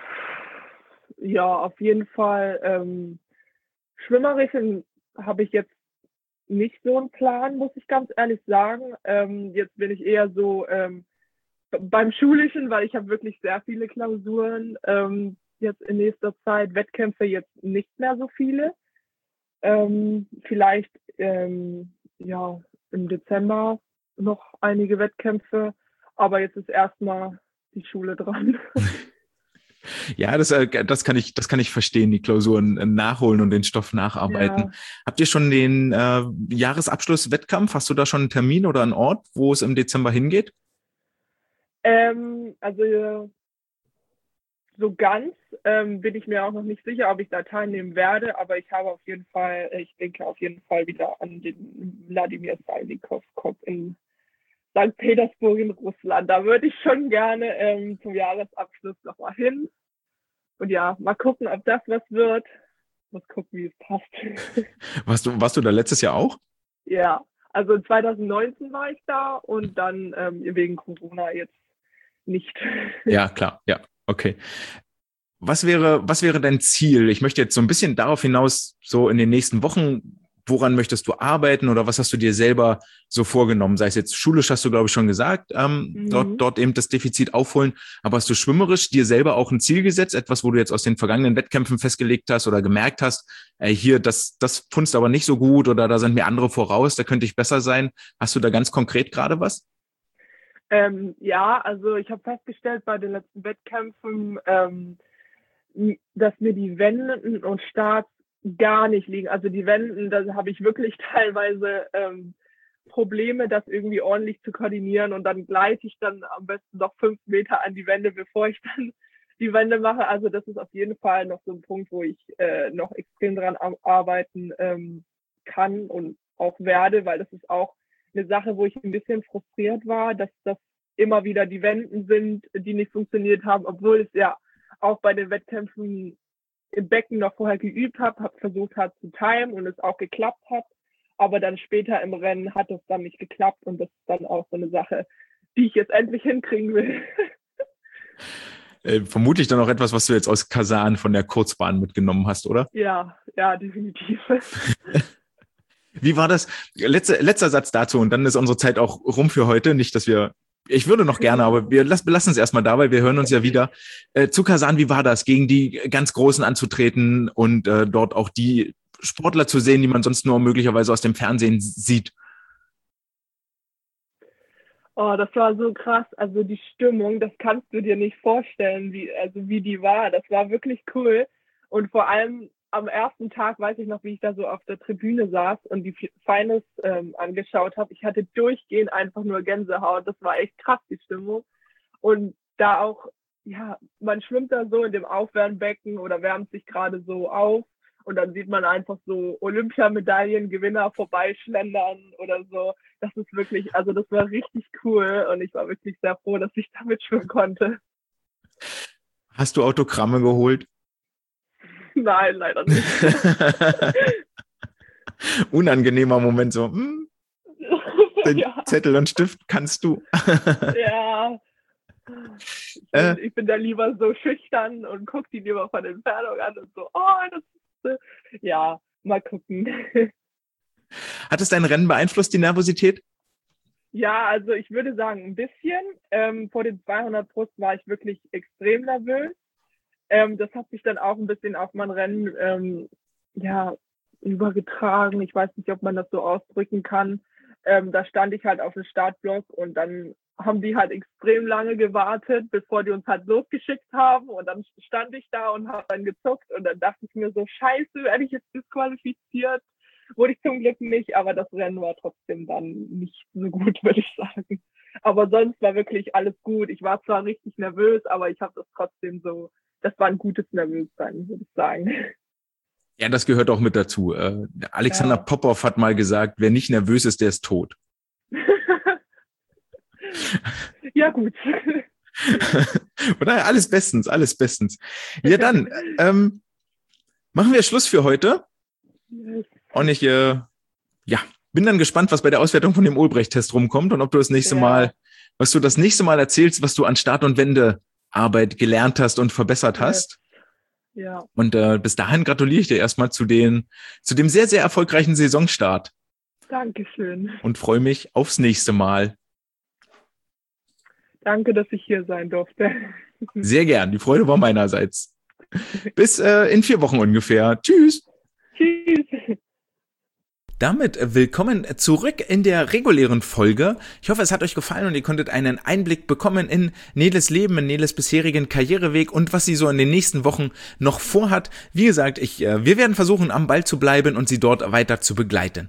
ja, auf jeden Fall ähm, Schwimmerischen habe ich jetzt nicht so einen Plan, muss ich ganz ehrlich sagen. Ähm, jetzt bin ich eher so ähm, beim Schulischen, weil ich habe wirklich sehr viele Klausuren ähm, jetzt in nächster Zeit. Wettkämpfe jetzt nicht mehr so viele. Ähm, vielleicht ähm, ja im Dezember noch einige Wettkämpfe, aber jetzt ist erstmal die Schule dran. Ja, das, das kann ich, das kann ich verstehen, die Klausuren nachholen und den Stoff nacharbeiten. Ja. Habt ihr schon den äh, Jahresabschlusswettkampf? Hast du da schon einen Termin oder einen Ort, wo es im Dezember hingeht? Ähm, also so ganz ähm, bin ich mir auch noch nicht sicher, ob ich da teilnehmen werde, aber ich habe auf jeden Fall, ich denke auf jeden Fall wieder an den Wladimir Salnikov-Cup in Sankt Petersburg in Russland. Da würde ich schon gerne ähm, zum Jahresabschluss nochmal hin. Und ja, mal gucken, ob das was wird. Mal gucken, wie es passt. Warst du, warst du da letztes Jahr auch? Ja, also zwanzig neunzehn war ich da und dann ähm, wegen Corona jetzt nicht. Ja, klar, ja, okay. Was wäre, was wäre dein Ziel? Ich möchte jetzt so ein bisschen darauf hinaus, so in den nächsten Wochen, woran möchtest du arbeiten oder was hast du dir selber so vorgenommen? Sei es jetzt schulisch, hast du, glaube ich, schon gesagt, ähm, mhm. dort, dort eben das Defizit aufholen. Aber hast du schwimmerisch dir selber auch ein Ziel gesetzt? Etwas, wo du jetzt aus den vergangenen Wettkämpfen festgelegt hast oder gemerkt hast, ey, hier, das, das funzt aber nicht so gut oder da sind mir andere voraus, da könnte ich besser sein. Hast du da ganz konkret gerade was? Ähm, ja, also ich habe festgestellt bei den letzten Wettkämpfen, ähm, dass mir die Wenden und Starts gar nicht liegen. Also die Wenden, da habe ich wirklich teilweise ähm, Probleme, das irgendwie ordentlich zu koordinieren und dann gleite ich dann am besten noch fünf Meter an die Wände, bevor ich dann die Wände mache. Also das ist auf jeden Fall noch so ein Punkt, wo ich äh, noch extrem dran arbeiten ähm, kann und auch werde, weil das ist auch eine Sache, wo ich ein bisschen frustriert war, dass das immer wieder die Wenden sind, die nicht funktioniert haben, obwohl es ja auch bei den Wettkämpfen im Becken noch vorher geübt habe, habe versucht hat zu timen und es auch geklappt hat, aber dann später im Rennen hat es dann nicht geklappt und das ist dann auch so eine Sache, die ich jetzt endlich hinkriegen will. Äh, vermutlich dann auch etwas, was du jetzt aus Kasan von der Kurzbahn mitgenommen hast, oder? Ja, ja, definitiv. Wie war das? Letzte, letzter Satz dazu und dann ist unsere Zeit auch rum für heute. Nicht, dass wir Ich würde noch gerne, aber wir lassen, belassen es erstmal dabei. Wir hören uns ja wieder. Äh, zu Kasan, wie war das, gegen die ganz Großen anzutreten und äh, dort auch die Sportler zu sehen, die man sonst nur möglicherweise aus dem Fernsehen sieht? Oh, das war so krass. Also die Stimmung, das kannst du dir nicht vorstellen, wie, also wie die war. Das war wirklich cool. Und vor allem am ersten Tag weiß ich noch, wie ich da so auf der Tribüne saß und die Finals ähm, angeschaut habe. Ich hatte durchgehend einfach nur Gänsehaut. Das war echt krass, die Stimmung. Und da auch, ja, man schwimmt da so in dem Aufwärmbecken oder wärmt sich gerade so auf. Und dann sieht man einfach so Olympiamedaillengewinner vorbeischlendern oder so. Das ist wirklich, also das war richtig cool. Und ich war wirklich sehr froh, dass ich da mitschwimmen konnte. Hast du Autogramme geholt? Nein, leider nicht. Unangenehmer Moment so. Hm, den ja. Zettel und Stift kannst du. ja. Ich bin, äh, ich bin da lieber so schüchtern und gucke die lieber von Entfernung an und so, oh, das ist, ja, mal gucken. Hat es dein Rennen beeinflusst, die Nervosität? Ja, also ich würde sagen, ein bisschen. Ähm, vor den zweihundert Brust war ich wirklich extrem nervös. Ähm, das hat sich dann auch ein bisschen auf mein Rennen ähm, ja, übergetragen. Ich weiß nicht, ob man das so ausdrücken kann. Ähm, da stand ich halt auf dem Startblock und dann haben die halt extrem lange gewartet, bevor die uns halt losgeschickt haben. Und dann stand ich da und habe dann gezuckt und dann dachte ich mir so, scheiße, werde ich jetzt disqualifiziert? Wurde ich zum Glück nicht, aber das Rennen war trotzdem dann nicht so gut, würde ich sagen. Aber sonst war wirklich alles gut. Ich war zwar richtig nervös, aber ich habe das trotzdem so, das war ein gutes Nervössein, würde ich sagen. Ja, das gehört auch mit dazu. Äh, Alexander ja. Popov hat mal gesagt, wer nicht nervös ist, der ist tot. Ja, gut. Oder alles bestens, alles bestens. Ja, dann ähm, machen wir Schluss für heute. Und ich äh, ja, bin dann gespannt, was bei der Auswertung von dem Ulbrecht-Test rumkommt und ob du das nächste ja. Mal, was du das nächste Mal erzählst, was du an Start- und Wendearbeit gelernt hast und verbessert hast. Ja. Und äh, bis dahin gratuliere ich dir erstmal zu den, zu dem sehr, sehr erfolgreichen Saisonstart. Dankeschön. Und freue mich aufs nächste Mal. Danke, dass ich hier sein durfte. Sehr gern. Die Freude war meinerseits. Bis äh, in vier Wochen ungefähr. Tschüss. Tschüss. Damit willkommen zurück in der regulären Folge. Ich hoffe, es hat euch gefallen und ihr konntet einen Einblick bekommen in Neles Leben, in Neles bisherigen Karriereweg und was sie so in den nächsten Wochen noch vorhat. Wie gesagt, ich, wir werden versuchen, am Ball zu bleiben und sie dort weiter zu begleiten.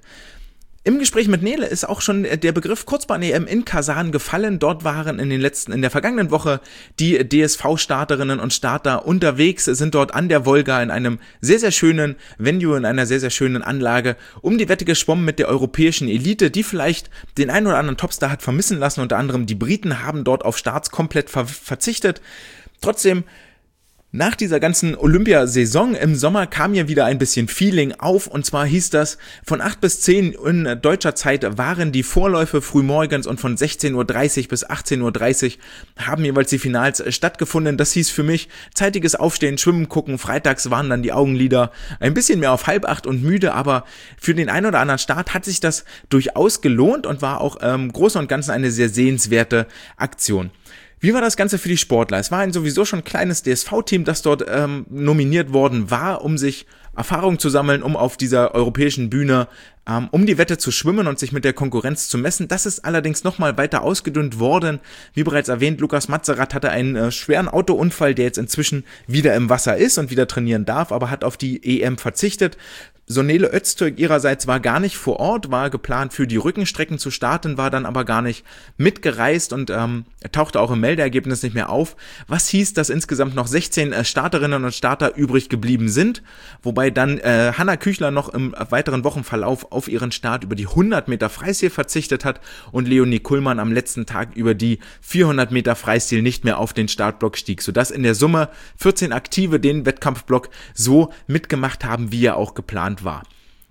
Im Gespräch mit Nele ist auch schon der Begriff Kurzbahn-E M in Kasan gefallen. Dort waren in den letzten, in der vergangenen Woche die D S V-Starterinnen und Starter unterwegs, sind dort an der Wolga in einem sehr, sehr schönen Venue, in einer sehr, sehr schönen Anlage um die Wette geschwommen mit der europäischen Elite, die vielleicht den einen oder anderen Topstar hat vermissen lassen. Unter anderem die Briten haben dort auf Starts komplett ver- verzichtet. Trotzdem, nach dieser ganzen Olympiasaison im Sommer kam ja wieder ein bisschen Feeling auf und zwar hieß das, von acht bis zehn in deutscher Zeit waren die Vorläufe frühmorgens und von sechzehn Uhr dreißig bis achtzehn Uhr dreißig haben jeweils die Finals stattgefunden. Das hieß für mich zeitiges Aufstehen, Schwimmen gucken, freitags waren dann die Augenlider ein bisschen mehr auf halb acht und müde, aber für den einen oder anderen Start hat sich das durchaus gelohnt und war auch im Großen und Ganzen eine sehr sehenswerte Aktion. Wie war das Ganze für die Sportler? Es war ein sowieso schon kleines D S V-Team, das dort ähm, nominiert worden war, um sich Erfahrung zu sammeln, um auf dieser europäischen Bühne ähm, um die Wette zu schwimmen und sich mit der Konkurrenz zu messen. Das ist allerdings nochmal weiter ausgedünnt worden. Wie bereits erwähnt, Lukas Matzerath hatte einen äh, schweren Autounfall, der jetzt inzwischen wieder im Wasser ist und wieder trainieren darf, aber hat auf die E M verzichtet. Sonele Öztürk ihrerseits war gar nicht vor Ort, war geplant für die Rückenstrecken zu starten, war dann aber gar nicht mitgereist und ähm, tauchte auch im Meldeergebnis nicht mehr auf, was hieß, dass insgesamt noch sechzehn äh, Starterinnen und Starter übrig geblieben sind, wobei dann äh, Hanna Küchler noch im weiteren Wochenverlauf auf ihren Start über die hundert Meter Freistil verzichtet hat und Leonie Kullmann am letzten Tag über die vierhundert Meter Freistil nicht mehr auf den Startblock stieg, sodass in der Summe vierzehn Aktive den Wettkampfblock so mitgemacht haben, wie er auch geplant war.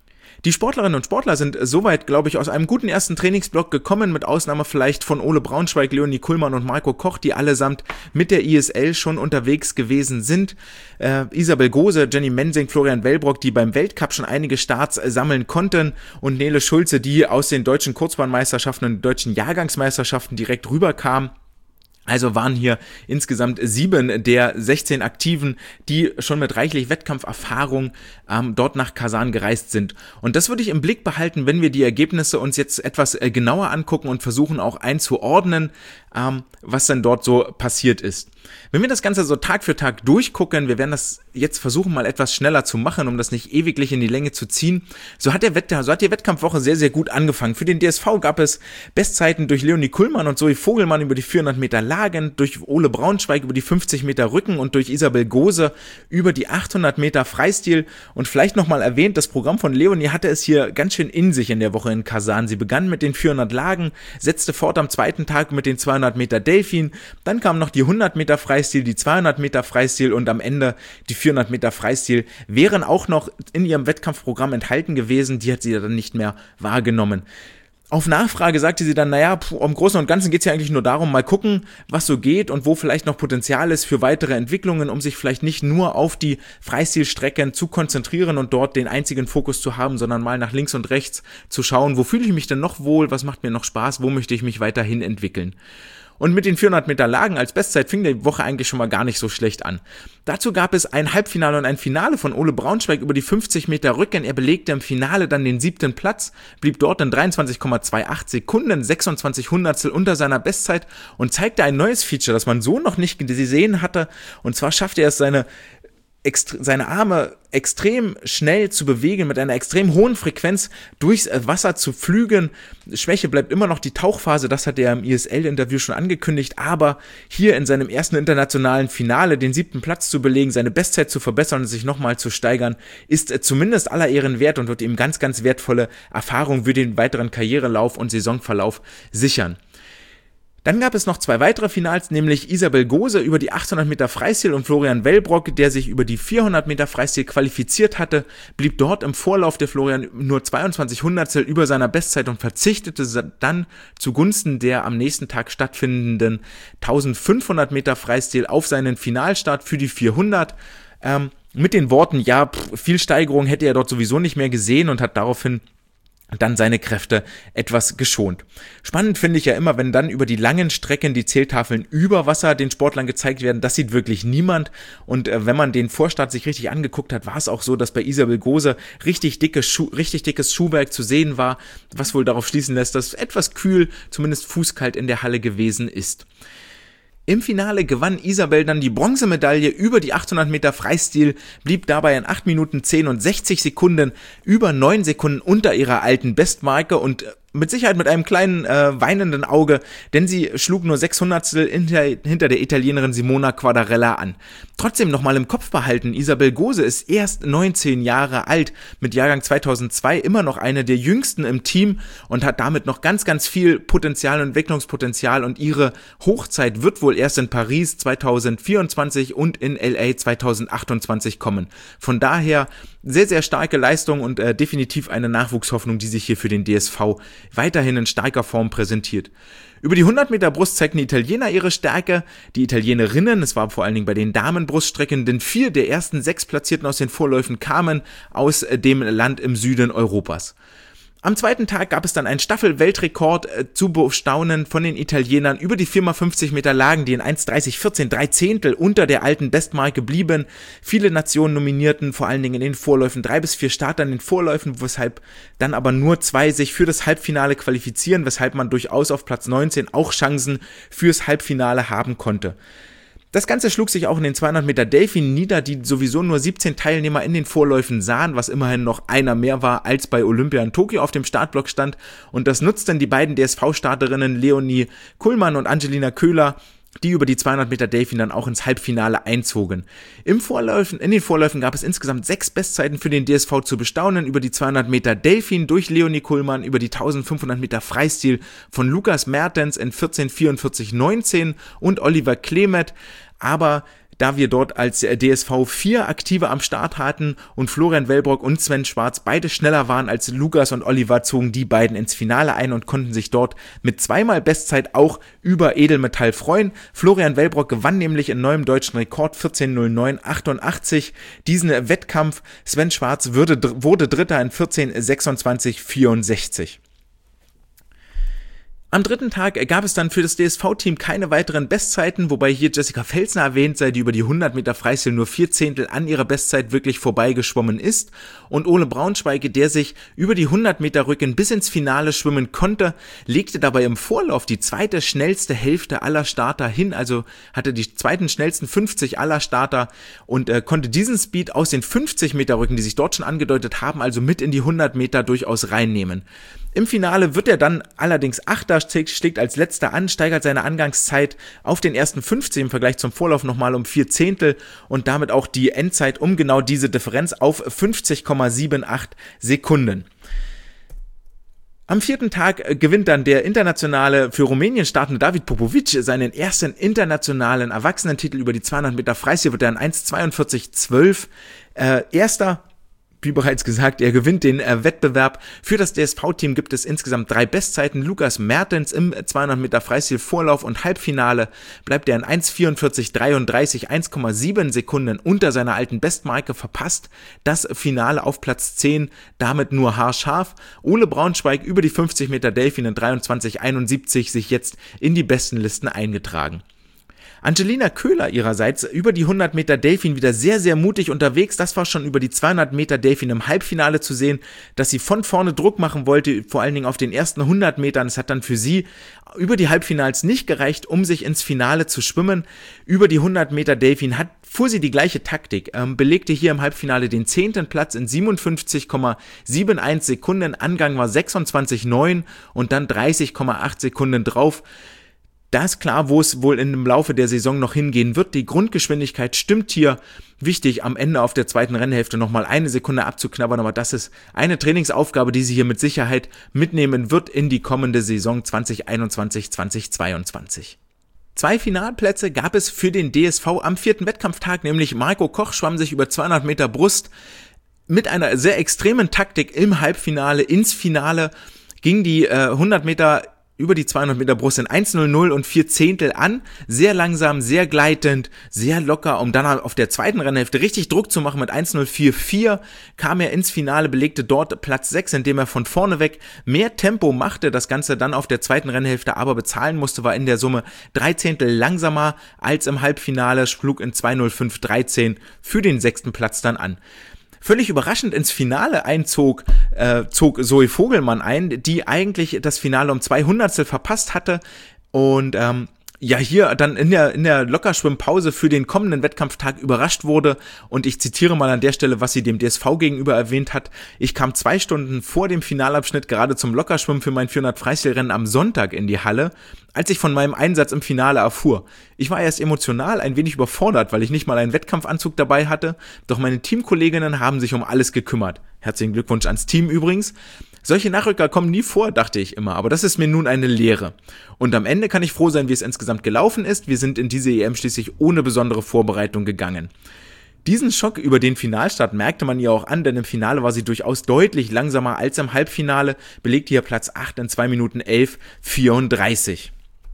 Die Sportlerinnen und Sportler sind soweit, glaube ich, aus einem guten ersten Trainingsblock gekommen, mit Ausnahme vielleicht von Ole Braunschweig, Leonie Kullmann und Marco Koch, die allesamt mit der I S L schon unterwegs gewesen sind. Äh, Isabel Gose, Jenny Mensing, Florian Wellbrock, die beim Weltcup schon einige Starts äh, sammeln konnten, und Nele Schulze, die aus den deutschen Kurzbahnmeisterschaften und deutschen Jahrgangsmeisterschaften direkt rüberkam. Also waren hier insgesamt sieben der sechzehn Aktiven, die schon mit reichlich Wettkampferfahrung ähm, dort nach Kasan gereist sind. Und das würde ich im Blick behalten, wenn wir die Ergebnisse uns jetzt etwas äh, genauer angucken und versuchen auch einzuordnen, ähm, was denn dort so passiert ist. Wenn wir das Ganze so Tag für Tag durchgucken, wir werden das jetzt versuchen, mal etwas schneller zu machen, um das nicht ewiglich in die Länge zu ziehen, so hat, der Wett- so hat die Wettkampfwoche sehr, sehr gut angefangen. Für den D S V gab es Bestzeiten durch Leonie Kullmann und Zoe Vogelmann über die vierhundert Meter Lagen, durch Ole Braunschweig über die fünfzig Meter Rücken und durch Isabel Gose über die achthundert Meter Freistil. Und vielleicht nochmal erwähnt, das Programm von Leonie hatte es hier ganz schön in sich in der Woche in Kasan. Sie begann mit den vierhundert Lagen, setzte fort am zweiten Tag mit den zweihundert Meter Delfin, dann kam noch die hundert Meter Freistil, die zweihundert Meter Freistil und am Ende die vierhundert Meter Freistil wären auch noch in ihrem Wettkampfprogramm enthalten gewesen, die hat sie dann nicht mehr wahrgenommen. Auf Nachfrage sagte sie dann, naja, im Großen und Ganzen geht es ja eigentlich nur darum, mal gucken, was so geht und wo vielleicht noch Potenzial ist für weitere Entwicklungen, um sich vielleicht nicht nur auf die Freistilstrecken zu konzentrieren und dort den einzigen Fokus zu haben, sondern mal nach links und rechts zu schauen, wo fühle ich mich denn noch wohl, was macht mir noch Spaß, wo möchte ich mich weiterhin entwickeln. Und mit den vierhundert Meter Lagen als Bestzeit fing die Woche eigentlich schon mal gar nicht so schlecht an. Dazu gab es ein Halbfinale und ein Finale von Ole Braunschweig über die fünfzig Meter Rücken. Er belegte im Finale dann den siebten Platz, blieb dort in dreiundzwanzig Komma achtundzwanzig Sekunden, sechsundzwanzig Hundertstel unter seiner Bestzeit und zeigte ein neues Feature, das man so noch nicht gesehen hatte. Und zwar schaffte er es, seine seine Arme extrem schnell zu bewegen, mit einer extrem hohen Frequenz durchs Wasser zu flügen. Schwäche bleibt immer noch die Tauchphase, das hat er im I S L-Interview schon angekündigt, aber hier in seinem ersten internationalen Finale den siebten Platz zu belegen, seine Bestzeit zu verbessern und sich nochmal zu steigern, ist zumindest aller Ehren wert und wird ihm ganz, ganz wertvolle Erfahrung für den weiteren Karrierelauf und Saisonverlauf sichern. Dann gab es noch zwei weitere Finals, nämlich Isabel Gose über die achthundert Meter Freistil und Florian Wellbrock, der sich über die vierhundert Meter Freistil qualifiziert hatte, blieb dort im Vorlauf der Florian nur zweiundzwanzig Hundertstel über seiner Bestzeit und verzichtete dann zugunsten der am nächsten Tag stattfindenden eintausendfünfhundert Meter Freistil auf seinen Finalstart für die vierhundert. Ähm, mit den Worten, ja, pff, viel Steigerung hätte er dort sowieso nicht mehr gesehen und hat daraufhin dann seine Kräfte etwas geschont. Spannend finde ich ja immer, wenn dann über die langen Strecken die Zähltafeln über Wasser den Sportlern gezeigt werden. Das sieht wirklich niemand. Und äh, wenn man den Vorstart sich richtig angeguckt hat, war es auch so, dass bei Isabel Gose richtig dickes, Schuh, richtig dickes Schuhwerk zu sehen war, was wohl darauf schließen lässt, dass etwas kühl, zumindest fußkalt in der Halle gewesen ist. Im Finale gewann Isabel dann die Bronzemedaille über die achthundert Meter Freistil, blieb dabei in acht Minuten zehn und sechzig Sekunden über neun Sekunden unter ihrer alten Bestmarke und mit Sicherheit mit einem kleinen äh, weinenden Auge, denn sie schlug nur sechs Hundertstel hinter, hinter der Italienerin Simona Quadarella an. Trotzdem nochmal im Kopf behalten, Isabel Gose ist erst neunzehn Jahre alt, mit Jahrgang zweitausendzwei immer noch eine der jüngsten im Team und hat damit noch ganz, ganz viel Potenzial und Entwicklungspotenzial und ihre Hochzeit wird wohl erst in Paris zweitausendvierundzwanzig und in L A zweitausendachtundzwanzig kommen. Von daher sehr, sehr starke Leistung und äh, definitiv eine Nachwuchshoffnung, die sich hier für den D S V weiterhin in starker Form präsentiert. Über die hundert Meter Brust zeigten die Italiener ihre Stärke, die Italienerinnen, es war vor allen Dingen bei den Damenbruststrecken, denn vier der ersten sechs Platzierten aus den Vorläufen kamen aus dem Land im Süden Europas. Am zweiten Tag gab es dann einen Staffel-Weltrekord äh, zu bestaunen von den Italienern über die vier mal fünfzig Meter Lagen, die in eins dreißig vierzehn, drei Zehntel unter der alten Bestmarke blieben. Viele Nationen nominierten, vor allen Dingen in den Vorläufen, drei bis vier Starter in den Vorläufen, weshalb dann aber nur zwei sich für das Halbfinale qualifizieren, weshalb man durchaus auf Platz neunzehn auch Chancen fürs Halbfinale haben konnte. Das Ganze schlug sich auch in den zweihundert Meter Delfin nieder, die sowieso nur siebzehn Teilnehmer in den Vorläufen sahen, was immerhin noch einer mehr war, als bei Olympia in Tokio auf dem Startblock stand. Und das nutzten die beiden D S V-Starterinnen Leonie Kullmann und Angelina Köhler, die über die zweihundert Meter Delfin dann auch ins Halbfinale einzogen. Im Vorläufen, in den Vorläufen gab es insgesamt sechs Bestzeiten für den D S V zu bestaunen, über die zweihundert Meter Delfin durch Leonie Kullmann, über die eintausendfünfhundert Meter Freistil von Lukas Mertens in vierzehn vierundvierzig neunzehn und Oliver Klemet. Aber da wir dort als D S V vier Aktive am Start hatten und Florian Wellbrock und Sven Schwarz beide schneller waren als Lukas und Oliver, zogen die beiden ins Finale ein und konnten sich dort mit zweimal Bestzeit auch über Edelmetall freuen. Florian Wellbrock gewann nämlich in neuem deutschen Rekord vierzehn null neun achtundachtzig diesen Wettkampf. Sven Schwarz wurde, wurde Dritter in vierzehn sechsundzwanzig vierundsechzig. Am dritten Tag gab es dann für das D S V-Team keine weiteren Bestzeiten, wobei hier Jessica Felsner erwähnt sei, die über die hundert Meter Freistil nur vier Zehntel an ihrer Bestzeit wirklich vorbeigeschwommen ist, und Ole Braunschweig, der sich über die hundert Meter Rücken bis ins Finale schwimmen konnte, legte dabei im Vorlauf die zweite schnellste Hälfte aller Starter hin, also hatte die zweiten schnellsten fünfzig aller Starter und äh, konnte diesen Speed aus den fünfzig Meter Rücken, die sich dort schon angedeutet haben, also mit in die hundert Meter durchaus reinnehmen. Im Finale wird er dann allerdings Achter, schlägt als Letzter an, steigert seine Angangszeit auf den ersten fünfzig im Vergleich zum Vorlauf nochmal um vier Zehntel und damit auch die Endzeit um genau diese Differenz auf fünfzig Komma achtundsiebzig Sekunden. Am vierten Tag gewinnt dann der internationale, für Rumänien startende David Popovic seinen ersten internationalen Erwachsenentitel über die zweihundert Meter Freistil, wird er in eins zweiundvierzig zwölf äh, Erster. Wie bereits gesagt, er gewinnt den äh, Wettbewerb. Für das D S V-Team gibt es insgesamt drei Bestzeiten. Lukas Mertens im zweihundert Meter Freistil Vorlauf und Halbfinale bleibt er in eins vierundvierzig dreiunddreißig, eins Komma sieben Sekunden unter seiner alten Bestmarke, verpasst das Finale auf Platz zehn, damit nur haarscharf. Ole Braunschweig über die fünfzig Meter Delfin in dreiundzwanzig einundsiebzig sich jetzt in die besten Listen eingetragen. Angelina Köhler ihrerseits über die hundert Meter Delfin wieder sehr, sehr mutig unterwegs. Das war schon über die zweihundert Meter Delfin im Halbfinale zu sehen, dass sie von vorne Druck machen wollte, vor allen Dingen auf den ersten hundert Metern. Es hat dann für sie über die Halbfinals nicht gereicht, um sich ins Finale zu schwimmen. Über die hundert Meter Delfin hat fuhr sie die gleiche Taktik, ähm, belegte hier im Halbfinale den zehnten Platz in siebenundfünfzig Komma einundsiebzig Sekunden. Angang war sechsundzwanzig Komma neun und dann dreißig Komma acht Sekunden drauf. Da ist klar, wo es wohl im Laufe der Saison noch hingehen wird. Die Grundgeschwindigkeit stimmt hier. Wichtig, am Ende auf der zweiten Rennhälfte nochmal eine Sekunde abzuknabbern, aber das ist eine Trainingsaufgabe, die sie hier mit Sicherheit mitnehmen wird in die kommende Saison zwanzig einundzwanzig zweitausendzweiundzwanzig. Zwei Finalplätze gab es für den D S V am vierten Wettkampftag, nämlich Marco Koch schwamm sich über zweihundert Meter Brust mit einer sehr extremen Taktik im Halbfinale ins Finale, ging die äh, hundert Meter über die zweihundert Meter Brust in eins null null und vier Zehntel an, sehr langsam, sehr gleitend, sehr locker, um dann auf der zweiten Rennhälfte richtig Druck zu machen mit eins null vier vier, kam er ins Finale, belegte dort Platz sechs, indem er von vorne weg mehr Tempo machte, das Ganze dann auf der zweiten Rennhälfte aber bezahlen musste, war in der Summe drei Zehntel langsamer als im Halbfinale, schlug in zwei null fünf dreizehn für den sechsten Platz dann an. Völlig überraschend ins Finale einzog, äh, zog Zoe Vogelmann ein, die eigentlich das Finale um zwei Hundertstel verpasst hatte und ähm, ja hier dann in der in der Lockerschwimmpause für den kommenden Wettkampftag überrascht wurde, und ich zitiere mal an der Stelle, was sie dem D S V gegenüber erwähnt hat: Ich kam zwei Stunden vor dem Finalabschnitt gerade zum Lockerschwimmen für mein vierhundert Freistilrennen am Sonntag in die Halle, als ich von meinem Einsatz im Finale erfuhr. Ich war erst emotional ein wenig überfordert, weil ich nicht mal einen Wettkampfanzug dabei hatte, doch meine Teamkolleginnen haben sich um alles gekümmert. Herzlichen Glückwunsch ans Team übrigens. Solche Nachrücker kommen nie vor, dachte ich immer, aber das ist mir nun eine Lehre. Und am Ende kann ich froh sein, wie es insgesamt gelaufen ist. Wir sind in diese E M schließlich ohne besondere Vorbereitung gegangen. Diesen Schock über den Finalstart merkte man ihr auch an, denn im Finale war sie durchaus deutlich langsamer als im Halbfinale, belegte hier Platz acht in zwei Minuten elf vierunddreißig.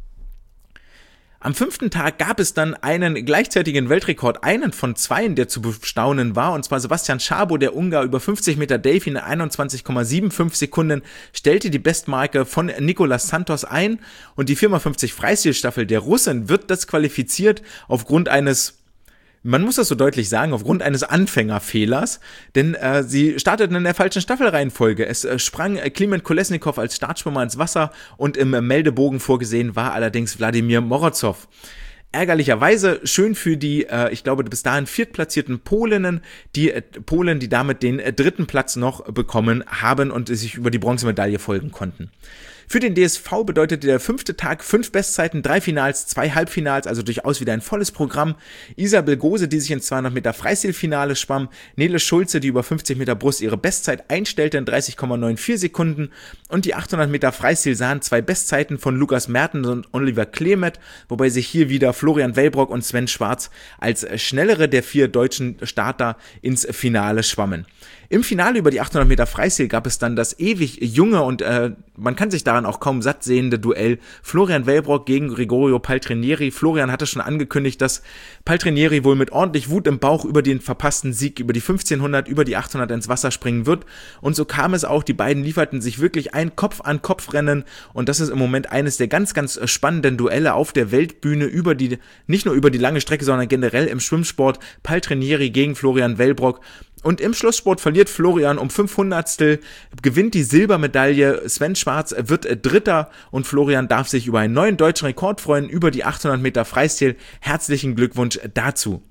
Am fünften Tag gab es dann einen gleichzeitigen Weltrekord, einen von zweien, der zu bestaunen war, und zwar Sebastian Szabo, der Ungar, über fünfzig Meter Delfin in einundzwanzig Komma fünfundsiebzig Sekunden, stellte die Bestmarke von Nicolas Santos ein, und die vier mal fünfzig Freistilstaffel der Russen wird disqualifiziert aufgrund eines, man muss das so deutlich sagen, aufgrund eines Anfängerfehlers, denn äh, sie starteten in der falschen Staffelreihenfolge. Es äh, sprang äh, Kliment Kolesnikov als Startschwimmer ins Wasser, und im äh, Meldebogen vorgesehen war allerdings Wladimir Morozov. Ärgerlicherweise schön für die, äh, ich glaube, bis dahin viertplatzierten Polinnen, die äh, Polen, die damit den äh, dritten Platz noch bekommen haben und sich über die Bronzemedaille folgen konnten. Für den D S V bedeutete der fünfte Tag fünf Bestzeiten, drei Finals, zwei Halbfinals, also durchaus wieder ein volles Programm. Isabel Gose, die sich ins zweihundert Meter Freistilfinale schwamm, Nele Schulze, die über fünfzig Meter Brust ihre Bestzeit einstellte in dreißig Komma vierundneunzig Sekunden, und die achthundert Meter Freistil sahen zwei Bestzeiten von Lukas Mertens und Oliver Klemet, wobei sich hier wieder Florian Wellbrock und Sven Schwarz als schnellere der vier deutschen Starter ins Finale schwammen. Im Finale über die achthundert Meter Freistil gab es dann das ewig junge und äh, man kann sich daran auch kaum satt sehende Duell Florian Wellbrock gegen Gregorio Paltrinieri. Florian hatte schon angekündigt, dass Paltrinieri wohl mit ordentlich Wut im Bauch über den verpassten Sieg über die fünfzehnhundert, über die achthundert ins Wasser springen wird, und so kam es auch. Die beiden lieferten sich wirklich ein Kopf-an-Kopf-Rennen, und das ist im Moment eines der ganz, ganz spannenden Duelle auf der Weltbühne über die, nicht nur über die lange Strecke, sondern generell im Schwimmsport. Paltrinieri gegen Florian Wellbrock. Und im Schlusssport verliert Florian um fünf Hundertstel, gewinnt die Silbermedaille, Sven Schwarz wird Dritter und Florian darf sich über einen neuen deutschen Rekord freuen, über die achthundert Meter Freistil. Herzlichen Glückwunsch dazu.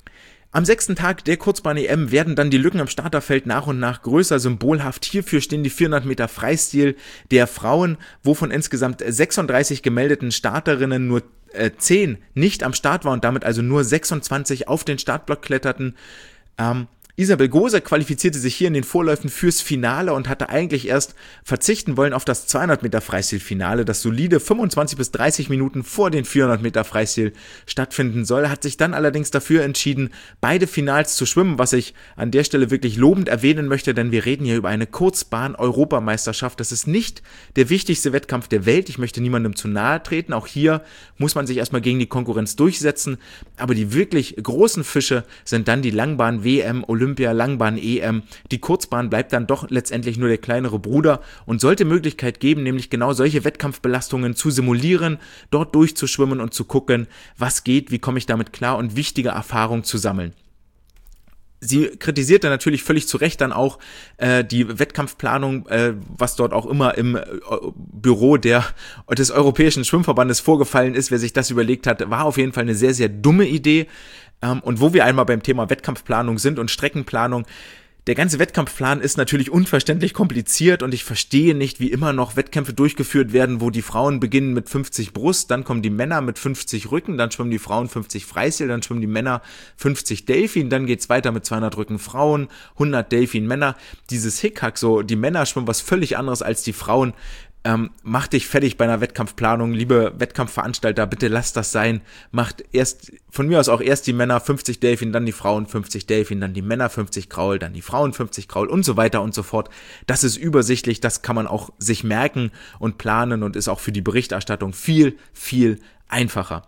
Am sechsten Tag der Kurzbahn-E M werden dann die Lücken im Starterfeld nach und nach größer, symbolhaft. Hierfür stehen die vierhundert Meter Freistil der Frauen, wo von insgesamt sechsunddreißig gemeldeten Starterinnen nur äh, zehn nicht am Start waren und damit also nur sechsundzwanzig auf den Startblock kletterten. Ähm, Isabel Gose qualifizierte sich hier in den Vorläufen fürs Finale und hatte eigentlich erst verzichten wollen auf das zweihundert Meter Freistilfinale, das solide fünfundzwanzig bis dreißig Minuten vor den vierhundert Meter Freistil stattfinden soll, hat sich dann allerdings dafür entschieden, beide Finals zu schwimmen, was ich an der Stelle wirklich lobend erwähnen möchte, denn wir reden hier über eine Kurzbahn-Europameisterschaft. Das ist nicht der wichtigste Wettkampf der Welt. Ich möchte niemandem zu nahe treten. Auch hier muss man sich erstmal gegen die Konkurrenz durchsetzen, aber die wirklich großen Fische sind dann die Langbahn-W M, Olympia, Langbahn-E M. Die Kurzbahn bleibt dann doch letztendlich nur der kleinere Bruder und sollte Möglichkeit geben, nämlich genau solche Wettkampfbelastungen zu simulieren, dort durchzuschwimmen und zu gucken, was geht, wie komme ich damit klar, und wichtige Erfahrungen zu sammeln. Sie kritisierte natürlich völlig zu Recht dann auch äh, die Wettkampfplanung, äh, was dort auch immer im äh, Büro der, des Europäischen Schwimmverbandes vorgefallen ist. Wer sich das überlegt hat, war auf jeden Fall eine sehr, sehr dumme Idee. Ähm, und wo wir einmal beim Thema Wettkampfplanung sind und Streckenplanung, der ganze Wettkampfplan ist natürlich unverständlich kompliziert, und ich verstehe nicht, wie immer noch Wettkämpfe durchgeführt werden, wo die Frauen beginnen mit fünfzig Brust, dann kommen die Männer mit fünfzig Rücken, dann schwimmen die Frauen fünfzig Freistil, dann schwimmen die Männer fünfzig Delfin, dann geht's weiter mit zweihundert Rücken Frauen, hundert Delfin Männer. Dieses Hickhack, so die Männer schwimmen was völlig anderes als die Frauen. Ähm, mach dich fertig bei einer Wettkampfplanung, liebe Wettkampfveranstalter, bitte lasst das sein. Macht erst, von mir aus auch erst die Männer fünfzig Delfin, dann die Frauen fünfzig Delfin, dann die Männer fünfzig Kraul, dann die Frauen fünfzig Kraul und so weiter und so fort. Das ist übersichtlich, das kann man auch sich merken und planen und ist auch für die Berichterstattung viel, viel einfacher.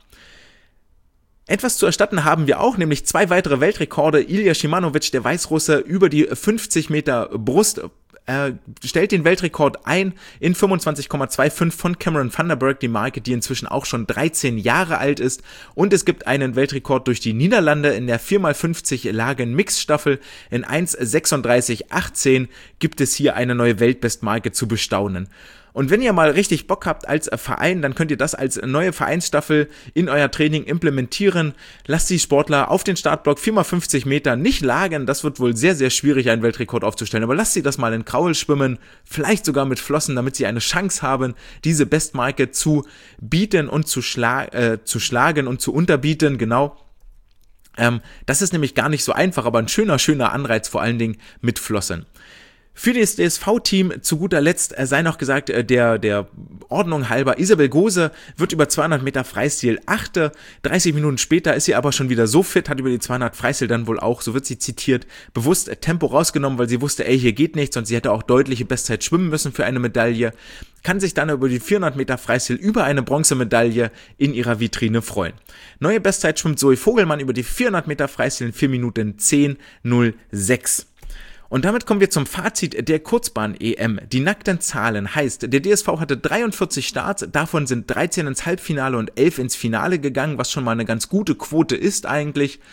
Etwas zu erstatten haben wir auch, nämlich zwei weitere Weltrekorde. Ilya Shimanovic, der Weißrusse, über die fünfzig Meter Brust, äh, stellt den Weltrekord ein in fünfundzwanzig Komma fünfundzwanzig von Cameron van der Berg, die Marke, die inzwischen auch schon dreizehn Jahre alt ist. Und es gibt einen Weltrekord durch die Niederlande in der vier mal fünfzig Lagen Mixstaffel. In eins sechsunddreißig achtzehn gibt es hier eine neue Weltbestmarke zu bestaunen. Und wenn ihr mal richtig Bock habt als Verein, dann könnt ihr das als neue Vereinsstaffel in euer Training implementieren. Lasst die Sportler auf den Startblock vier mal fünfzig Meter nicht lagen. Das wird wohl sehr, sehr schwierig, einen Weltrekord aufzustellen. Aber lasst sie das mal in Kraul schwimmen, vielleicht sogar mit Flossen, damit sie eine Chance haben, diese Bestmarke zu bieten und zu, schla- äh, zu schlagen und zu unterbieten. Genau. Ähm, das ist nämlich gar nicht so einfach, aber ein schöner, schöner Anreiz, vor allen Dingen mit Flossen. Für das D S V-Team zu guter Letzt äh, sei noch gesagt, äh, der, der Ordnung halber, Isabel Gose wird über zweihundert Meter Freistil Achte. dreißig Minuten später ist sie aber schon wieder so fit, hat über die zweihundert Freistil dann wohl auch, so wird sie zitiert, bewusst äh, Tempo rausgenommen, weil sie wusste, ey, hier geht nichts, und sie hätte auch deutliche Bestzeit schwimmen müssen für eine Medaille. Kann sich dann über die vierhundert Meter Freistil über eine Bronzemedaille in ihrer Vitrine freuen. Neue Bestzeit schwimmt Zoe Vogelmann über die vierhundert Meter Freistil in vier Minuten zehn null sechs. Und damit kommen wir zum Fazit der Kurzbahn-E M. Die nackten Zahlen heißt, der D S V hatte dreiundvierzig Starts, davon sind dreizehn ins Halbfinale und elf ins Finale gegangen, was schon mal eine ganz gute Quote ist eigentlich.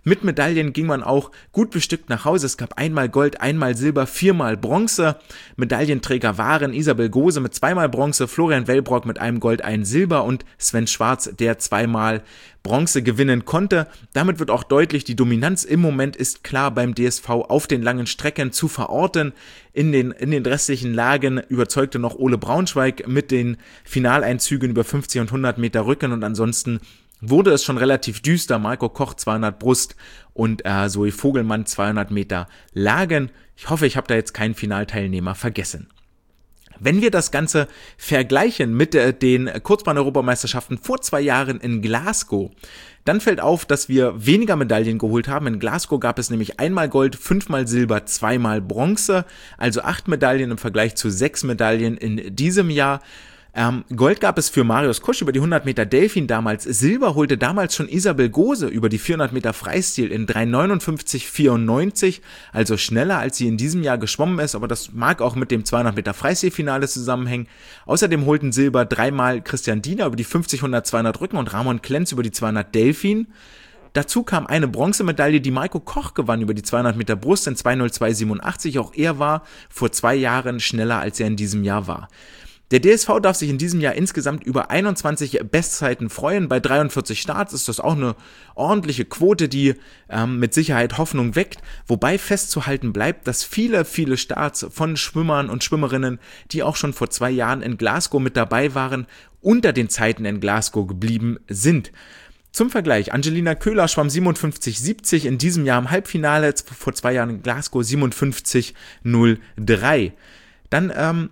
Mit Medaillen ging man auch gut bestückt nach Hause. Es gab einmal Gold, einmal Silber, viermal Bronze. Medaillenträger waren Isabel Gose mit zweimal Bronze, Florian Wellbrock mit einem Gold, ein Silber und Sven Schwarz, der zweimal Bronze gewinnen konnte. Damit wird auch deutlich, die Dominanz im Moment ist klar beim D S V auf den langen Strecken zu verorten. In den, in den restlichen Lagen überzeugte noch Ole Braunschweig mit den Finaleinzügen über fünfzig und hundert Meter Rücken und ansonsten wurde es schon relativ düster. Marco Koch zweihundert Brust und äh, Zoe Vogelmann zweihundert Meter Lagen. Ich hoffe, ich habe da jetzt keinen Finalteilnehmer vergessen. Wenn wir das Ganze vergleichen mit äh, den Kurzbahn-Europameisterschaften vor zwei Jahren in Glasgow, dann fällt auf, dass wir weniger Medaillen geholt haben. In Glasgow gab es nämlich einmal Gold, fünfmal Silber, zweimal Bronze, also acht Medaillen im Vergleich zu sechs Medaillen in diesem Jahr. Ähm, Gold gab es für Marius Kusch über die hundert Meter Delfin damals. Silber holte damals schon Isabel Gose über die vierhundert Meter Freistil in drei neunundfünfzig vierundneunzig, also schneller als sie in diesem Jahr geschwommen ist, aber das mag auch mit dem zweihundert Meter Freistilfinale zusammenhängen. Außerdem holten Silber dreimal Christian Diener über die fünfzig, hundert, zweihundert Rücken und Ramon Klenz über die zweihundert Delfin. Dazu kam eine Bronzemedaille, die Marco Koch gewann über die zweihundert Meter Brust in zwei null zwei siebenundachtzig. Auch er war vor zwei Jahren schneller, als er in diesem Jahr war. Der D S V darf sich in diesem Jahr insgesamt über einundzwanzig Bestzeiten freuen. Bei dreiundvierzig Starts ist das auch eine ordentliche Quote, die ähm, mit Sicherheit Hoffnung weckt. Wobei festzuhalten bleibt, dass viele, viele Starts von Schwimmern und Schwimmerinnen, die auch schon vor zwei Jahren in Glasgow mit dabei waren, unter den Zeiten in Glasgow geblieben sind. Zum Vergleich, Angelina Köhler schwamm siebenundfünfzig siebzig, in diesem Jahr im Halbfinale, vor zwei Jahren in Glasgow siebenundfünfzig null drei. Dann ähm,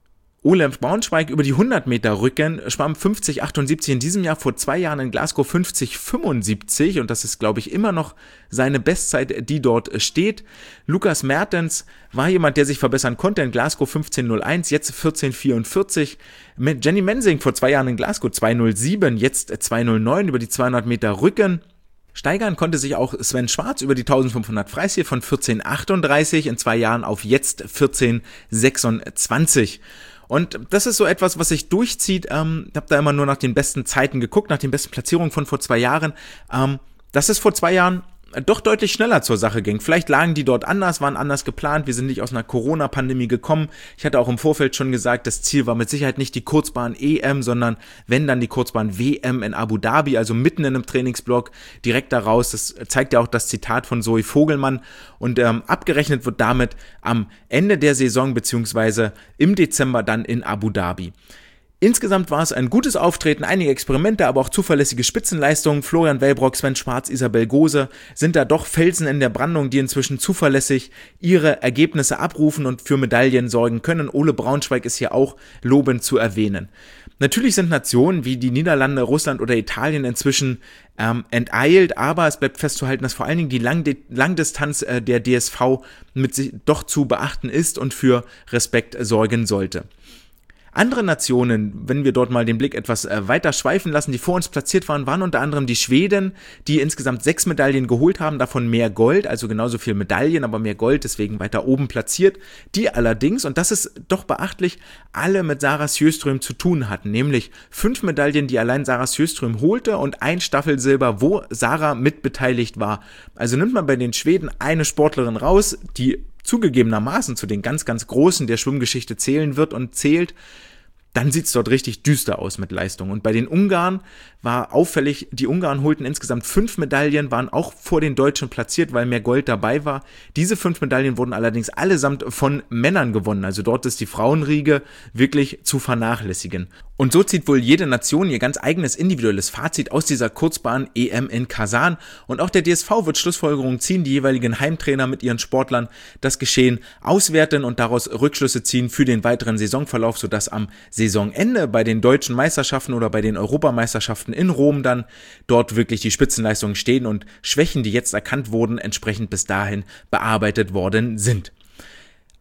Ole Braunschweig über die hundert Meter Rücken schwamm fünfzig achtundsiebzig, in diesem Jahr vor zwei Jahren in Glasgow fünfzig fünfundsiebzig und das ist, glaube ich, immer noch seine Bestzeit, die dort steht. Lukas Mertens war jemand, der sich verbessern konnte, in Glasgow fünfzehn null eins, jetzt vierzehn vierundvierzig. Mit Jenny Mensing vor zwei Jahren in Glasgow zwei null sieben, jetzt zwei null neun über die zweihundert Meter Rücken. Steigern konnte sich auch Sven Schwarz über die eintausendfünfhundert Freistil von vierzehn achtunddreißig in zwei Jahren auf jetzt vierzehn sechsundzwanzig. Und das ist so etwas, was sich durchzieht. Ähm, ich habe da immer nur nach den besten Zeiten geguckt, nach den besten Platzierungen von vor zwei Jahren. Ähm, das ist vor zwei Jahren doch deutlich schneller zur Sache ging. Vielleicht lagen die dort anders, waren anders geplant. Wir sind nicht aus einer Corona-Pandemie gekommen. Ich hatte auch im Vorfeld schon gesagt, das Ziel war mit Sicherheit nicht die Kurzbahn-E M, sondern wenn dann die Kurzbahn-W M in Abu Dhabi, also mitten in einem Trainingsblock, direkt daraus. Das zeigt ja auch das Zitat von Zoe Vogelmann. Und ähm, abgerechnet wird damit am Ende der Saison beziehungsweise im Dezember dann in Abu Dhabi. Insgesamt war es ein gutes Auftreten, einige Experimente, aber auch zuverlässige Spitzenleistungen. Florian Wellbrock, Sven Schwarz, Isabel Gose sind da doch Felsen in der Brandung, die inzwischen zuverlässig ihre Ergebnisse abrufen und für Medaillen sorgen können. Ole Braunschweig ist hier auch lobend zu erwähnen. Natürlich sind Nationen wie die Niederlande, Russland oder Italien inzwischen ähm, enteilt, aber es bleibt festzuhalten, dass vor allen Dingen die Langdi- Langdistanz äh, der D S V mit sich doch zu beachten ist und für Respekt sorgen sollte. Andere Nationen, wenn wir dort mal den Blick etwas äh, weiter schweifen lassen, die vor uns platziert waren, waren unter anderem die Schweden, die insgesamt sechs Medaillen geholt haben, davon mehr Gold, also genauso viel Medaillen, aber mehr Gold, deswegen weiter oben platziert, die allerdings, und das ist doch beachtlich, alle mit Sarah Sjöström zu tun hatten, nämlich fünf Medaillen, die allein Sarah Sjöström holte und ein Staffelsilber, wo Sarah mitbeteiligt war. Also nimmt man bei den Schweden eine Sportlerin raus, die zugegebenermaßen zu den ganz, ganz Großen der Schwimmgeschichte zählen wird und zählt, dann sieht's dort richtig düster aus mit Leistung. Und bei den Ungarn war auffällig, die Ungarn holten insgesamt fünf Medaillen, waren auch vor den Deutschen platziert, weil mehr Gold dabei war. Diese fünf Medaillen wurden allerdings allesamt von Männern gewonnen. Also dort ist die Frauenriege wirklich zu vernachlässigen. Und so zieht wohl jede Nation ihr ganz eigenes individuelles Fazit aus dieser Kurzbahn-E M in Kasan. Und auch der D S V wird Schlussfolgerungen ziehen, die jeweiligen Heimtrainer mit ihren Sportlern das Geschehen auswerten und daraus Rückschlüsse ziehen für den weiteren Saisonverlauf, sodass am Saisonende bei den deutschen Meisterschaften oder bei den Europameisterschaften in Rom dann dort wirklich die Spitzenleistungen stehen und Schwächen, die jetzt erkannt wurden, entsprechend bis dahin bearbeitet worden sind.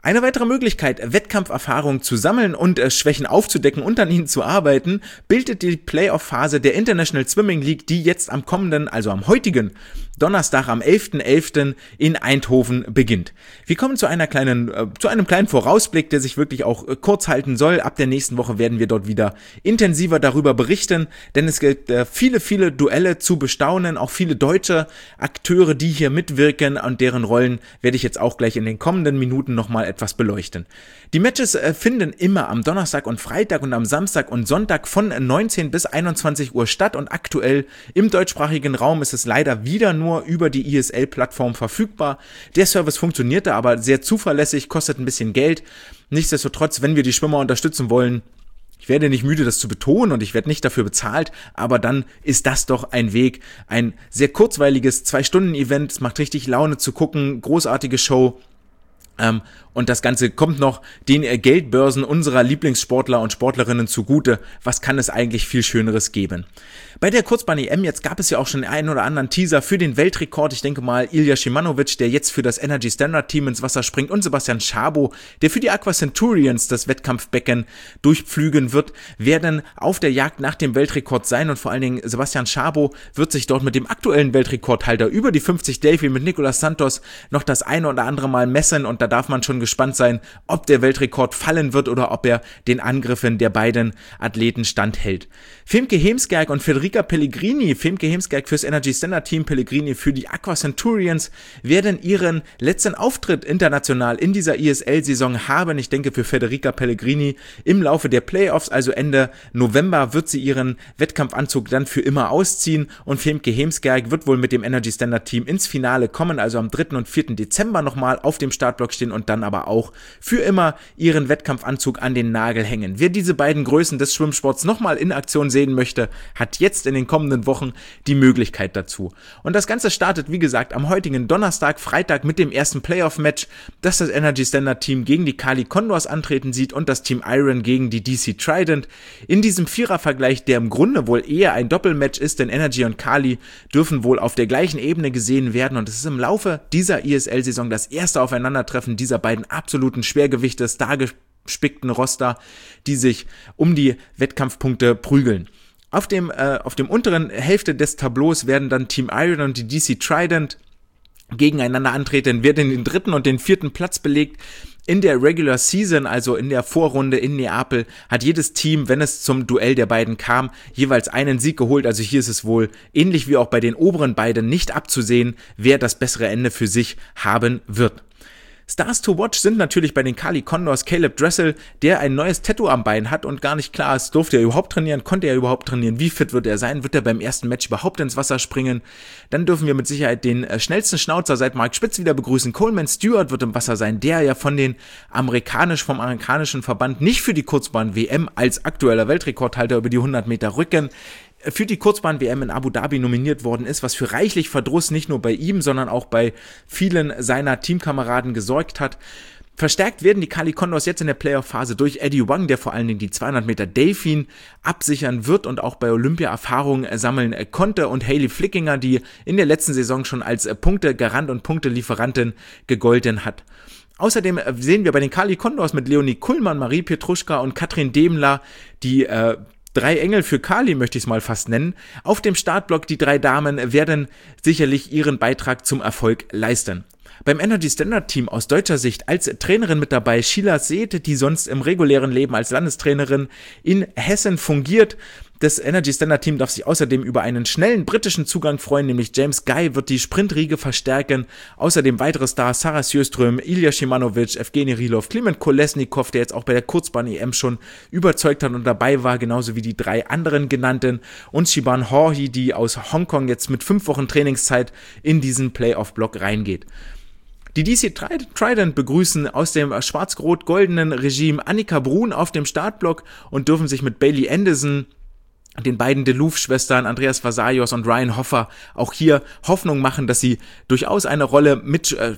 Eine weitere Möglichkeit, Wettkampferfahrung zu sammeln und äh, Schwächen aufzudecken und an ihnen zu arbeiten, bildet die Playoff-Phase der International Swimming League, die jetzt am kommenden, also am heutigen Donnerstag am elften elften in Eindhoven beginnt. Wir kommen zu einer kleinen, äh, zu einem kleinen Vorausblick, der sich wirklich auch äh, kurz halten soll. Ab der nächsten Woche werden wir dort wieder intensiver darüber berichten, denn es gibt äh, viele, viele Duelle zu bestaunen, auch viele deutsche Akteure, die hier mitwirken, und deren Rollen werde ich jetzt auch gleich in den kommenden Minuten nochmal etwas beleuchten. Die Matches äh, finden immer am Donnerstag und Freitag und am Samstag und Sonntag von neunzehn bis einundzwanzig Uhr statt, und aktuell im deutschsprachigen Raum ist es leider wieder nur über die I S L-Plattform verfügbar. Der Service funktionierte aber sehr zuverlässig, kostet ein bisschen Geld. Nichtsdestotrotz, wenn wir die Schwimmer unterstützen wollen, ich werde nicht müde, das zu betonen, und ich werde nicht dafür bezahlt, aber dann ist das doch ein Weg. Ein sehr kurzweiliges zwei-Stunden-Event, es macht richtig Laune zu gucken, großartige Show. Ähm, und das Ganze kommt noch den äh, Geldbörsen unserer Lieblingssportler und Sportlerinnen zugute. Was kann es eigentlich viel Schöneres geben? Bei der Kurzbahn-E M jetzt gab es ja auch schon einen oder anderen Teaser für den Weltrekord. Ich denke mal, Ilya Shimanovic, der jetzt für das Energy Standard Team ins Wasser springt, und Sebastian Szabo, der für die Aqua Centurions das Wettkampfbecken durchpflügen wird, werden auf der Jagd nach dem Weltrekord sein, und vor allen Dingen Sebastian Szabo wird sich dort mit dem aktuellen Weltrekordhalter über die fünfzig Delphi mit Nicolas Santos noch das eine oder andere Mal messen, und da darf man schon gespannt sein, ob der Weltrekord fallen wird oder ob er den Angriffen der beiden Athleten standhält. Femke Heemskerk und Federica Pellegrini, Femke Heemskerk fürs Energy Standard Team, Pellegrini für die Aqua Centurions, werden ihren letzten Auftritt international in dieser I S L-Saison haben. Ich denke, für Federica Pellegrini im Laufe der Playoffs, also Ende November, wird sie ihren Wettkampfanzug dann für immer ausziehen, und Femke Heemskerk wird wohl mit dem Energy Standard Team ins Finale kommen, also am dritten und vierten Dezember nochmal auf dem Startblock stehen und dann aber auch für immer ihren Wettkampfanzug an den Nagel hängen. Wer diese beiden Größen des Schwimmsports nochmal in Aktion sehen möchte, hat jetzt in den kommenden Wochen die Möglichkeit dazu. Und das Ganze startet, wie gesagt, am heutigen Donnerstag, Freitag mit dem ersten Playoff-Match, das das Energy Standard Team gegen die Kali Condors antreten sieht und das Team Iron gegen die D C Trident. In diesem Vierervergleich, der im Grunde wohl eher ein Doppelmatch ist, denn Energy und Kali dürfen wohl auf der gleichen Ebene gesehen werden, und es ist im Laufe dieser I S L-Saison das erste Aufeinandertreffen dieser beiden absoluten Schwergewichte, stargespickten Roster, die sich um die Wettkampfpunkte prügeln. Auf dem, äh, auf dem unteren Hälfte des Tableaus werden dann Team Iron und die D C Trident gegeneinander antreten, wird in den dritten und den vierten Platz belegt. In der Regular Season, also in der Vorrunde in Neapel, hat jedes Team, wenn es zum Duell der beiden kam, jeweils einen Sieg geholt. Also hier ist es wohl ähnlich wie auch bei den oberen beiden nicht abzusehen, wer das bessere Ende für sich haben wird. Stars to watch sind natürlich bei den Kali Condors Caleb Dressel, der ein neues Tattoo am Bein hat und gar nicht klar ist, durfte er überhaupt trainieren, konnte er überhaupt trainieren, wie fit wird er sein, wird er beim ersten Match überhaupt ins Wasser springen. Dann dürfen wir mit Sicherheit den äh, schnellsten Schnauzer seit Mark Spitz wieder begrüßen. Coleman Stewart wird im Wasser sein, der ja von den amerikanisch, vom amerikanischen Verband nicht für die Kurzbahn-W M als aktueller Weltrekordhalter über die hundert Meter Rücken für die Kurzbahn-W M in Abu Dhabi nominiert worden ist, was für reichlich Verdruss nicht nur bei ihm, sondern auch bei vielen seiner Teamkameraden gesorgt hat. Verstärkt werden die Kali Condors jetzt in der Playoff-Phase durch Eddie Wang, der vor allen Dingen die zweihundert Meter Delfin absichern wird und auch bei Olympia Erfahrung sammeln konnte, und Hayley Flickinger, die in der letzten Saison schon als Punktegarant und Punktelieferantin gegolten hat. Außerdem sehen wir bei den Kali Condors mit Leonie Kuhlmann, Marie Pietruschka und Katrin Demler die äh, Drei Engel für Kali, möchte ich es mal fast nennen. Auf dem Startblock, die drei Damen werden sicherlich ihren Beitrag zum Erfolg leisten. Beim Energy Standard Team aus deutscher Sicht als Trainerin mit dabei Sheila Seete, die sonst im regulären Leben als Landestrainerin in Hessen fungiert. Das Energy Standard Team darf sich außerdem über einen schnellen britischen Zugang freuen, nämlich James Guy wird die Sprintriege verstärken. Außerdem weitere Stars Sarah Sjöström, Ilya Shimanovic, Evgeny Rilov, Kliment Kolesnikov, der jetzt auch bei der Kurzbahn-E M schon überzeugt hat und dabei war, genauso wie die drei anderen genannten, und Shiban Horhi, die aus Hongkong jetzt mit fünf Wochen Trainingszeit in diesen Playoff-Block reingeht. Die D C Trident begrüßen aus dem schwarz-rot-goldenen Regime Annika Brun auf dem Startblock und dürfen sich mit Bailey Anderson, den beiden Delouf-Schwestern Andreas Vasarios und Ryan Hoffer, auch hier Hoffnung machen, dass sie durchaus eine Rolle mit äh,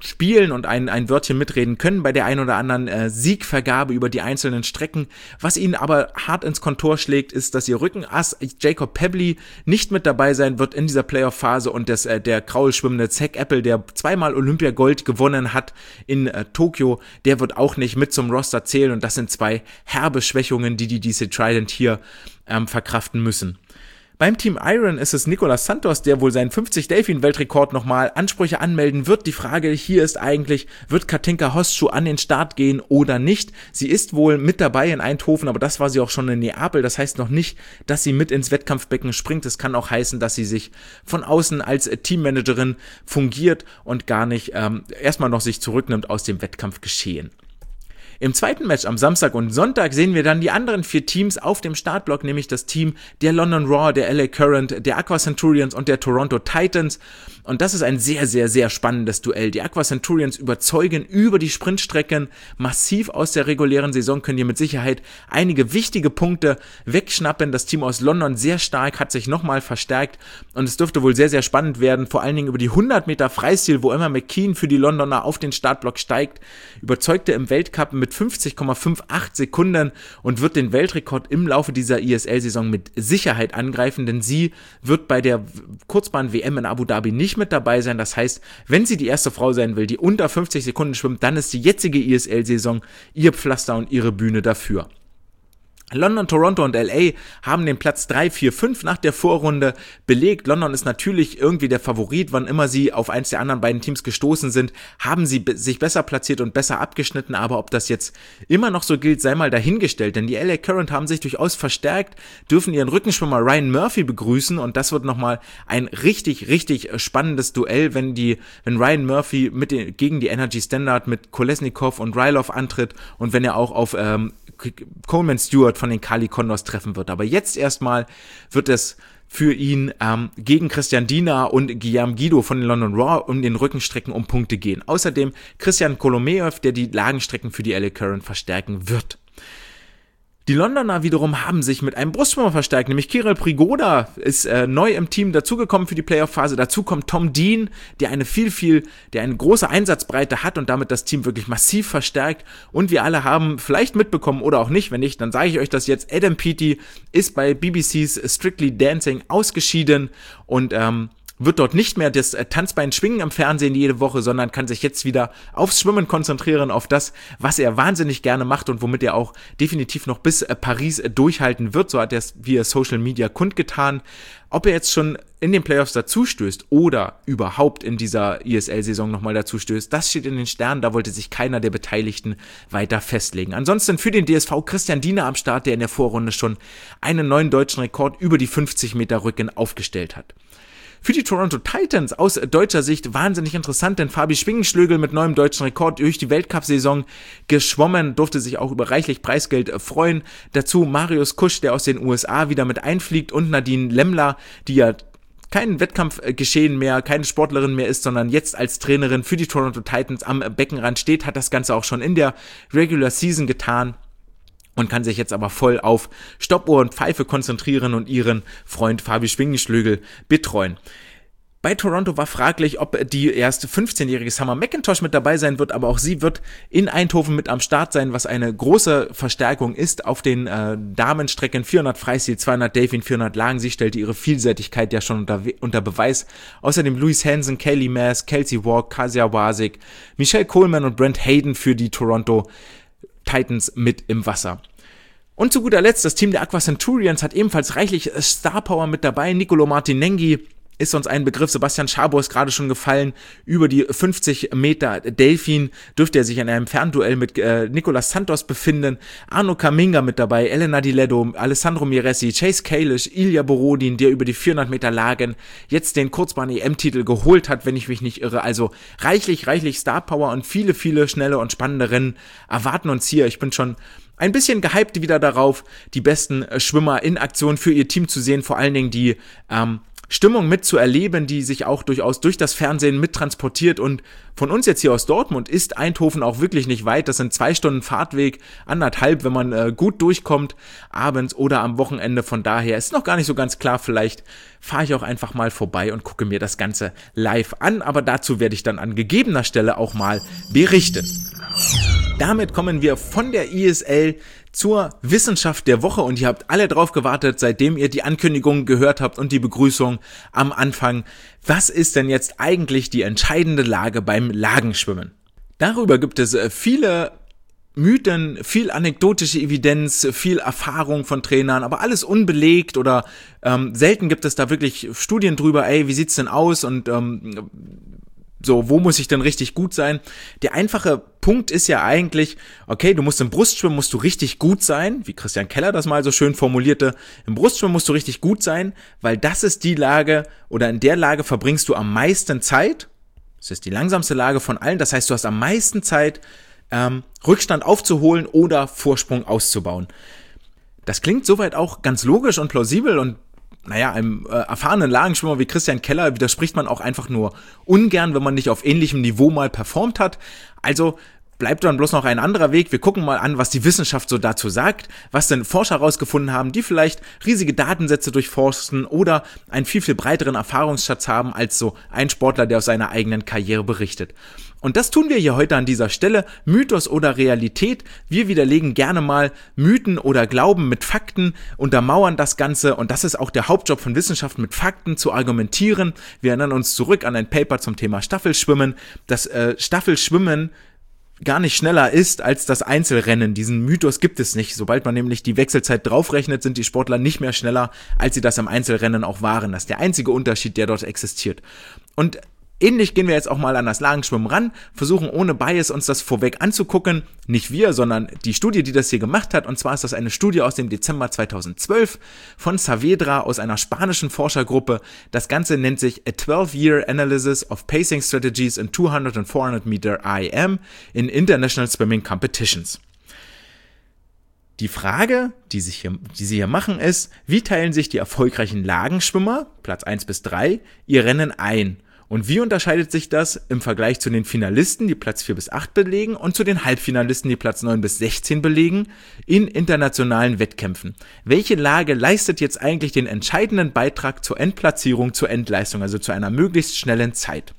spielen und ein, ein Wörtchen mitreden können bei der ein oder anderen äh, Siegvergabe über die einzelnen Strecken. Was ihnen aber hart ins Kontor schlägt, ist, dass ihr Rückenass Jacob Pebbly nicht mit dabei sein wird in dieser Playoff-Phase und das, äh, der kraulschwimmende Zach Apple, der zweimal Olympiagold gewonnen hat in äh, Tokio, der wird auch nicht mit zum Roster zählen und das sind zwei herbe Schwächungen, die die D C Trident hier ähm, verkraften müssen. Beim Team Iron ist es Nicolas Santos, der wohl seinen fünfzig Delfin-Weltrekord nochmal Ansprüche anmelden wird. Die Frage hier ist eigentlich, wird Katinka Hostschuh an den Start gehen oder nicht? Sie ist wohl mit dabei in Eindhoven, aber das war sie auch schon in Neapel. Das heißt noch nicht, dass sie mit ins Wettkampfbecken springt. Es kann auch heißen, dass sie sich von außen als Teammanagerin fungiert und gar nicht ähm, erstmal noch sich zurücknimmt aus dem Wettkampfgeschehen. Im zweiten Match am Samstag und Sonntag sehen wir dann die anderen vier Teams auf dem Startblock, nämlich das Team der London Raw, der L A Current, der Aqua Centurions und der Toronto Titans. Und das ist ein sehr, sehr, sehr spannendes Duell. Die Aqua Centurions überzeugen über die Sprintstrecken massiv aus der regulären Saison, können hier mit Sicherheit einige wichtige Punkte wegschnappen. Das Team aus London sehr stark, hat sich nochmal verstärkt und es dürfte wohl sehr, sehr spannend werden, vor allen Dingen über die hundert Meter Freistil, wo Emma McKean für die Londoner auf den Startblock steigt, überzeugte im Weltcup mit fünfzig Komma achtzehn Sekunden und wird den Weltrekord im Laufe dieser I S L-Saison mit Sicherheit angreifen, denn sie wird bei der Kurzbahn-W M in Abu Dhabi nicht mit dabei sein. Das heißt, wenn sie die erste Frau sein will, die unter fünfzig Sekunden schwimmt, dann ist die jetzige I S L-Saison ihr Pflaster und ihre Bühne dafür. London, Toronto und L A haben den Platz drei, vier, fünf nach der Vorrunde belegt. London ist natürlich irgendwie der Favorit, wann immer sie auf eins der anderen beiden Teams gestoßen sind, haben sie be- sich besser platziert und besser abgeschnitten, aber ob das jetzt immer noch so gilt, sei mal dahingestellt, denn die L A Current haben sich durchaus verstärkt, dürfen ihren Rückenschwimmer Ryan Murphy begrüßen und das wird nochmal ein richtig, richtig spannendes Duell, wenn die, wenn Ryan Murphy mit den, gegen die Energy Standard mit Kolesnikov und Rylov antritt und wenn er auch auf ähm, Coleman Stewart von den Kali Condors treffen wird. Aber jetzt erstmal wird es für ihn ähm, gegen Christian Diener und Guillaume Guido von den London Raw um den Rückenstrecken um Punkte gehen. Außerdem Christian Kolomeev, der die Lagenstrecken für die L A Current verstärken wird. Die Londoner wiederum haben sich mit einem Brustschwimmer verstärkt, nämlich Kirill Prigoda ist äh, neu im Team dazugekommen für die Playoff-Phase. Dazu kommt Tom Dean, der eine viel, viel, der eine große Einsatzbreite hat und damit das Team wirklich massiv verstärkt. Und wir alle haben vielleicht mitbekommen oder auch nicht, wenn nicht, dann sage ich euch das jetzt. Adam Peaty ist bei B B C's Strictly Dancing ausgeschieden und ähm, wird dort nicht mehr das Tanzbein schwingen im Fernsehen jede Woche, sondern kann sich jetzt wieder aufs Schwimmen konzentrieren, auf das, was er wahnsinnig gerne macht und womit er auch definitiv noch bis Paris durchhalten wird. So hat er es via Social Media kundgetan. Ob er jetzt schon in den Playoffs dazustößt oder überhaupt in dieser I S L-Saison nochmal dazustößt, das steht in den Sternen, da wollte sich keiner der Beteiligten weiter festlegen. Ansonsten für den D S V Christian Diener am Start, der in der Vorrunde schon einen neuen deutschen Rekord über die fünfzig Meter Rücken aufgestellt hat. Für die Toronto Titans aus deutscher Sicht wahnsinnig interessant, denn Fabi Schwingenschlögel mit neuem deutschen Rekord durch die Weltcup-Saison geschwommen, durfte sich auch über reichlich Preisgeld freuen. Dazu Marius Kusch, der aus den U S A wieder mit einfliegt und Nadine Lemmler, die ja kein Wettkampfgeschehen mehr, keine Sportlerin mehr ist, sondern jetzt als Trainerin für die Toronto Titans am Beckenrand steht, hat das Ganze auch schon in der Regular Season getan. Und kann sich jetzt aber voll auf Stoppuhr und Pfeife konzentrieren und ihren Freund Fabi Schwingenschlögel betreuen. Bei Toronto war fraglich, ob die erste fünfzehnjährige Summer McIntosh mit dabei sein wird, aber auch sie wird in Eindhoven mit am Start sein, was eine große Verstärkung ist auf den äh, Damenstrecken vierhundert Freistil, zweihundert Delfin, vierhundert Lagen. Sie stellte ihre Vielseitigkeit ja schon unter, unter Beweis. Außerdem Louise Hansen, Kaylee Mass, Kelsey Walk, Kasia Wasik, Michelle Coleman und Brent Hayden für die Toronto Titans mit im Wasser. Und zu guter Letzt, das Team der Aqua Centurions hat ebenfalls reichlich Star Power mit dabei. Nicolo Martinenghi ist uns ein Begriff, Sebastian Schabor ist gerade schon gefallen, über die fünfzig Meter Delfin dürfte er sich in einem Fernduell mit äh, Nicolas Santos befinden, Arno Kaminga mit dabei, Elena Di Ledo, Alessandro Miressi, Chase Kalish, Ilya Borodin, der über die vierhundert Meter Lagen jetzt den Kurzbahn-E M-Titel geholt hat, wenn ich mich nicht irre, also reichlich, reichlich Star Power und viele, viele schnelle und spannende Rennen erwarten uns hier. Ich bin schon ein bisschen gehypt wieder darauf, die besten Schwimmer in Aktion für ihr Team zu sehen, vor allen Dingen die ähm, Stimmung mitzuerleben, die sich auch durchaus durch das Fernsehen mittransportiert. Und von uns jetzt hier aus Dortmund ist Eindhoven auch wirklich nicht weit. Das sind zwei Stunden Fahrtweg, anderthalb, wenn man äh, gut durchkommt, abends oder am Wochenende. Von daher ist noch gar nicht so ganz klar. Vielleicht fahre ich auch einfach mal vorbei und gucke mir das Ganze live an. Aber dazu werde ich dann an gegebener Stelle auch mal berichten. Damit kommen wir von der I S L zur Wissenschaft der Woche und ihr habt alle drauf gewartet, seitdem ihr die Ankündigung gehört habt und die Begrüßung am Anfang. Was ist denn jetzt eigentlich die entscheidende Lage beim Lagenschwimmen? Darüber gibt es viele Mythen, viel anekdotische Evidenz, viel Erfahrung von Trainern, aber alles unbelegt oder ähm, selten gibt es da wirklich Studien drüber, ey, wie sieht's denn aus und ähm, so, wo muss ich denn richtig gut sein? Der einfache Punkt ist ja eigentlich, okay, du musst im Brustschwimmen musst du richtig gut sein, wie Christian Keller das mal so schön formulierte. Im Brustschwimmen musst du richtig gut sein, weil das ist die Lage oder in der Lage verbringst du am meisten Zeit. Das ist die langsamste Lage von allen. Das heißt, du hast am meisten Zeit, ähm, Rückstand aufzuholen oder Vorsprung auszubauen. Das klingt soweit auch ganz logisch und plausibel und naja, einem äh, erfahrenen Lagenschwimmer wie Christian Keller widerspricht man auch einfach nur ungern, wenn man nicht auf ähnlichem Niveau mal performt hat. Also bleibt dann bloß noch ein anderer Weg. Wir gucken mal an, was die Wissenschaft so dazu sagt, was denn Forscher herausgefunden haben, die vielleicht riesige Datensätze durchforsten oder einen viel, viel breiteren Erfahrungsschatz haben als so ein Sportler, der aus seiner eigenen Karriere berichtet. Und das tun wir hier heute an dieser Stelle. Mythos oder Realität. Wir widerlegen gerne mal Mythen oder Glauben mit Fakten, untermauern das Ganze und das ist auch der Hauptjob von Wissenschaft, mit Fakten zu argumentieren. Wir erinnern uns zurück an ein Paper zum Thema Staffelschwimmen. Das äh, Staffelschwimmen gar nicht schneller ist als das Einzelrennen. Diesen Mythos gibt es nicht. Sobald man nämlich die Wechselzeit draufrechnet, sind die Sportler nicht mehr schneller, als sie das im Einzelrennen auch waren. Das ist der einzige Unterschied, der dort existiert. Und ähnlich gehen wir jetzt auch mal an das Lagenschwimmen ran, versuchen ohne Bias uns das vorweg anzugucken. Nicht wir, sondern die Studie, die das hier gemacht hat. Und zwar ist das eine Studie aus dem Dezember zweitausendzwölf von Saavedra aus einer spanischen Forschergruppe. Das Ganze nennt sich A twelve-Year Analysis of Pacing Strategies in two hundred and four hundred Meter I M in International Swimming Competitions. Die Frage, die, sich hier, die sie hier machen, ist, wie teilen sich die erfolgreichen Lagenschwimmer, Platz eins bis drei, ihr Rennen ein? Und wie unterscheidet sich das im Vergleich zu den Finalisten, die Platz vier bis acht belegen, und zu den Halbfinalisten, die Platz neun bis sechzehn belegen, in internationalen Wettkämpfen? Welche Lage leistet jetzt eigentlich den entscheidenden Beitrag zur Endplatzierung, zur Endleistung, also zu einer möglichst schnellen Zeit?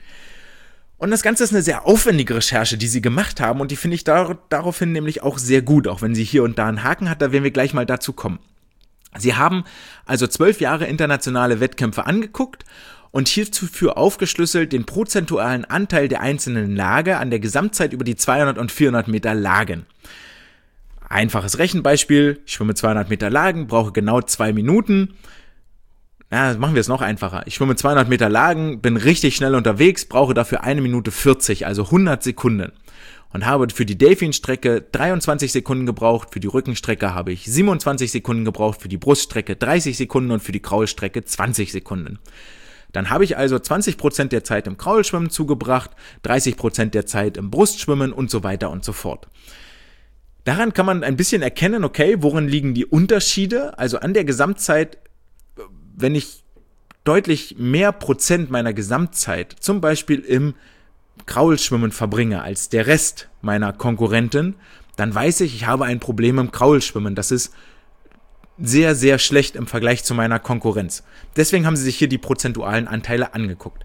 Und das Ganze ist eine sehr aufwendige Recherche, die sie gemacht haben, und die finde ich dar- daraufhin nämlich auch sehr gut, auch wenn sie hier und da einen Haken hat, da werden wir gleich mal dazu kommen. Sie haben also zwölf Jahre internationale Wettkämpfe angeguckt und hierfür aufgeschlüsselt den prozentualen Anteil der einzelnen Lage an der Gesamtzeit über die zweihundert und vierhundert Meter Lagen. Einfaches Rechenbeispiel, ich schwimme zweihundert Meter Lagen, brauche genau zwei Minuten. Ja, machen wir es noch einfacher. Ich schwimme zweihundert Meter Lagen, bin richtig schnell unterwegs, brauche dafür eine Minute vierzig, also hundert Sekunden. Und habe für die Delfin-Strecke dreiundzwanzig Sekunden gebraucht, für die Rückenstrecke habe ich siebenundzwanzig Sekunden gebraucht, für die Bruststrecke dreißig Sekunden und für die Kraulstrecke zwanzig Sekunden. Dann habe ich also zwanzig Prozent der Zeit im Kraulschwimmen zugebracht, dreißig Prozent der Zeit im Brustschwimmen und so weiter und so fort. Daran kann man ein bisschen erkennen, okay, worin liegen die Unterschiede, also an der Gesamtzeit, wenn ich deutlich mehr Prozent meiner Gesamtzeit zum Beispiel im Kraulschwimmen verbringe als der Rest meiner Konkurrenten, dann weiß ich, ich habe ein Problem im Kraulschwimmen. Das ist sehr, sehr schlecht im Vergleich zu meiner Konkurrenz. Deswegen haben sie sich hier die prozentualen Anteile angeguckt.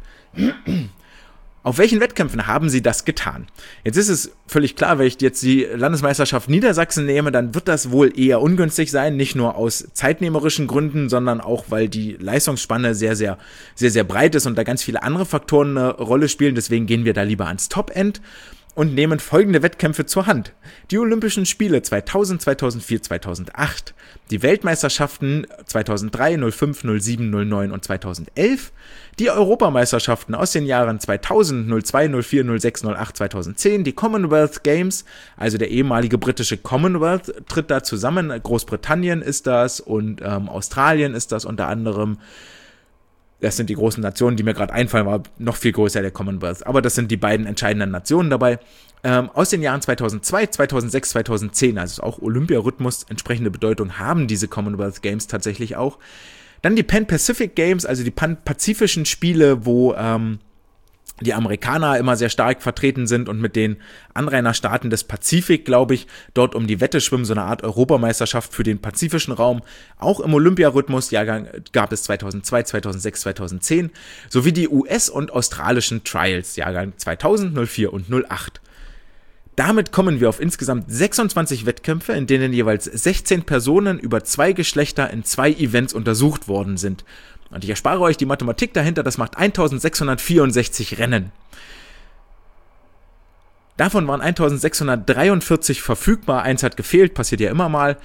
Auf welchen Wettkämpfen haben sie das getan? Jetzt ist es völlig klar, wenn ich jetzt die Landesmeisterschaft Niedersachsen nehme, dann wird das wohl eher ungünstig sein, nicht nur aus zeitnehmerischen Gründen, sondern auch, weil die Leistungsspanne sehr, sehr, sehr, sehr breit ist und da ganz viele andere Faktoren eine Rolle spielen. Deswegen gehen wir da lieber ans Top-End und nehmen folgende Wettkämpfe zur Hand. Die Olympischen Spiele zweitausend, zweitausendvier, zweitausendacht, die Weltmeisterschaften zweitausenddrei, null fünf, null sieben, null neun und zweitausendelf, die Europameisterschaften aus den Jahren zweitausend, null zwei, null vier, null sechs, null acht, zweitausendzehn, die Commonwealth Games, also der ehemalige britische Commonwealth tritt da zusammen, Großbritannien ist das und ähm, Australien ist das unter anderem. Das sind die großen Nationen, die mir gerade einfallen, war noch viel größer der Commonwealth. Aber das sind die beiden entscheidenden Nationen dabei. Ähm, aus den Jahren zweitausendzwei, zweitausendsechs, zweitausendzehn, also auch Olympiarhythmus, entsprechende Bedeutung haben diese Commonwealth Games tatsächlich auch. Dann die Pan Pacific Games, also die pan-pazifischen Spiele, wo ähm, die Amerikaner immer sehr stark vertreten sind und mit den Anrainerstaaten des Pazifik, glaube ich, dort um die Wette schwimmen, so eine Art Europameisterschaft für den pazifischen Raum. Auch im Olympiarhythmus Jahrgang gab es zweitausendzwei, zweitausendsechs, zweitausendzehn, sowie die U S- und australischen Trials, Jahrgang zweitausend, null vier und null acht. Damit kommen wir auf insgesamt sechsundzwanzig Wettkämpfe, in denen jeweils sechzehn Personen über zwei Geschlechter in zwei Events untersucht worden sind. Und ich erspare euch die Mathematik dahinter, das macht eintausendsechshundertvierundsechzig Rennen. Davon waren eintausendsechshundertdreiundvierzig verfügbar, eins hat gefehlt, passiert ja immer mal.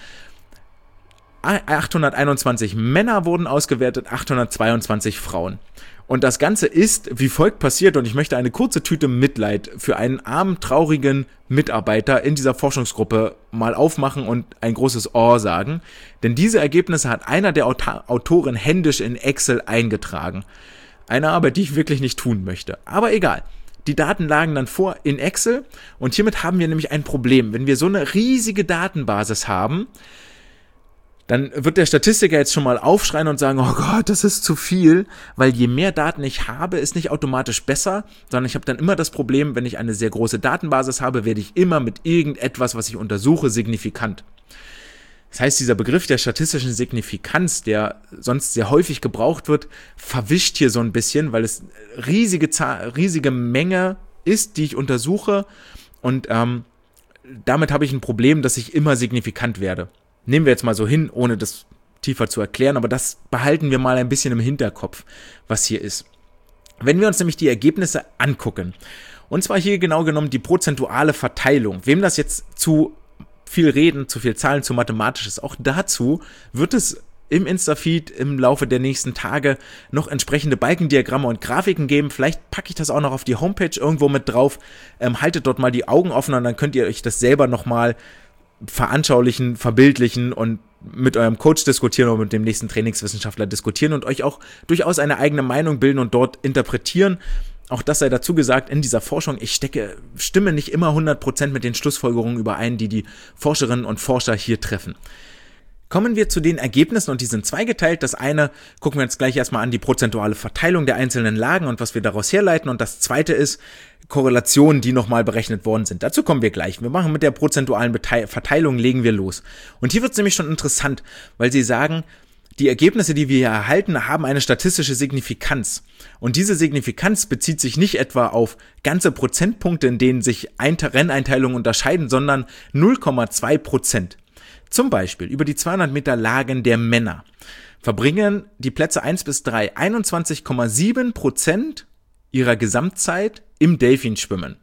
achthunderteinundzwanzig Männer wurden ausgewertet, achthundertzweiundzwanzig Frauen. Und das Ganze ist wie folgt passiert, und ich möchte eine kurze Tüte Mitleid für einen armen, traurigen Mitarbeiter in dieser Forschungsgruppe mal aufmachen und ein großes Ohr sagen. Denn diese Ergebnisse hat einer der Autoren händisch in Excel eingetragen. Eine Arbeit, die ich wirklich nicht tun möchte. Aber egal. Die Daten lagen dann vor in Excel, und hiermit haben wir nämlich ein Problem. Wenn wir so eine riesige Datenbasis haben, dann wird der Statistiker jetzt schon mal aufschreien und sagen, oh Gott, das ist zu viel, weil je mehr Daten ich habe, ist nicht automatisch besser, sondern ich habe dann immer das Problem, wenn ich eine sehr große Datenbasis habe, werde ich immer mit irgendetwas, was ich untersuche, signifikant. Das heißt, dieser Begriff der statistischen Signifikanz, der sonst sehr häufig gebraucht wird, verwischt hier so ein bisschen, weil es riesige, Zahl, riesige Menge ist, die ich untersuche, und ähm, damit habe ich ein Problem, dass ich immer signifikant werde. Nehmen wir jetzt mal so hin, ohne das tiefer zu erklären, aber das behalten wir mal ein bisschen im Hinterkopf, was hier ist. Wenn wir uns nämlich die Ergebnisse angucken, und zwar hier genau genommen die prozentuale Verteilung, wem das jetzt zu viel reden, zu viel Zahlen, zu mathematisch ist, auch dazu wird es im Instafeed im Laufe der nächsten Tage noch entsprechende Balkendiagramme und Grafiken geben. Vielleicht packe ich das auch noch auf die Homepage irgendwo mit drauf. Ähm, haltet dort mal die Augen offen, und dann könnt ihr euch das selber nochmal veranschaulichen, verbildlichen und mit eurem Coach diskutieren oder mit dem nächsten Trainingswissenschaftler diskutieren und euch auch durchaus eine eigene Meinung bilden und dort interpretieren. Auch das sei dazu gesagt, in dieser Forschung, ich stecke, stimme nicht immer hundert Prozent mit den Schlussfolgerungen überein, die die Forscherinnen und Forscher hier treffen. Kommen wir zu den Ergebnissen, und die sind zweigeteilt. Das eine gucken wir uns gleich erstmal an, die prozentuale Verteilung der einzelnen Lagen und was wir daraus herleiten. Und das zweite ist Korrelationen, die nochmal berechnet worden sind. Dazu kommen wir gleich. Wir machen mit der prozentualen Beteil- Verteilung, legen wir los. Und hier wird es nämlich schon interessant, weil sie sagen, die Ergebnisse, die wir hier erhalten, haben eine statistische Signifikanz. Und diese Signifikanz bezieht sich nicht etwa auf ganze Prozentpunkte, in denen sich Renneinteilungen unterscheiden, sondern null Komma zwei Prozent. Zum Beispiel über die zweihundert Meter Lagen der Männer verbringen die Plätze eins bis drei einundzwanzig Komma sieben Prozent ihrer Gesamtzeit im Delfinschwimmen.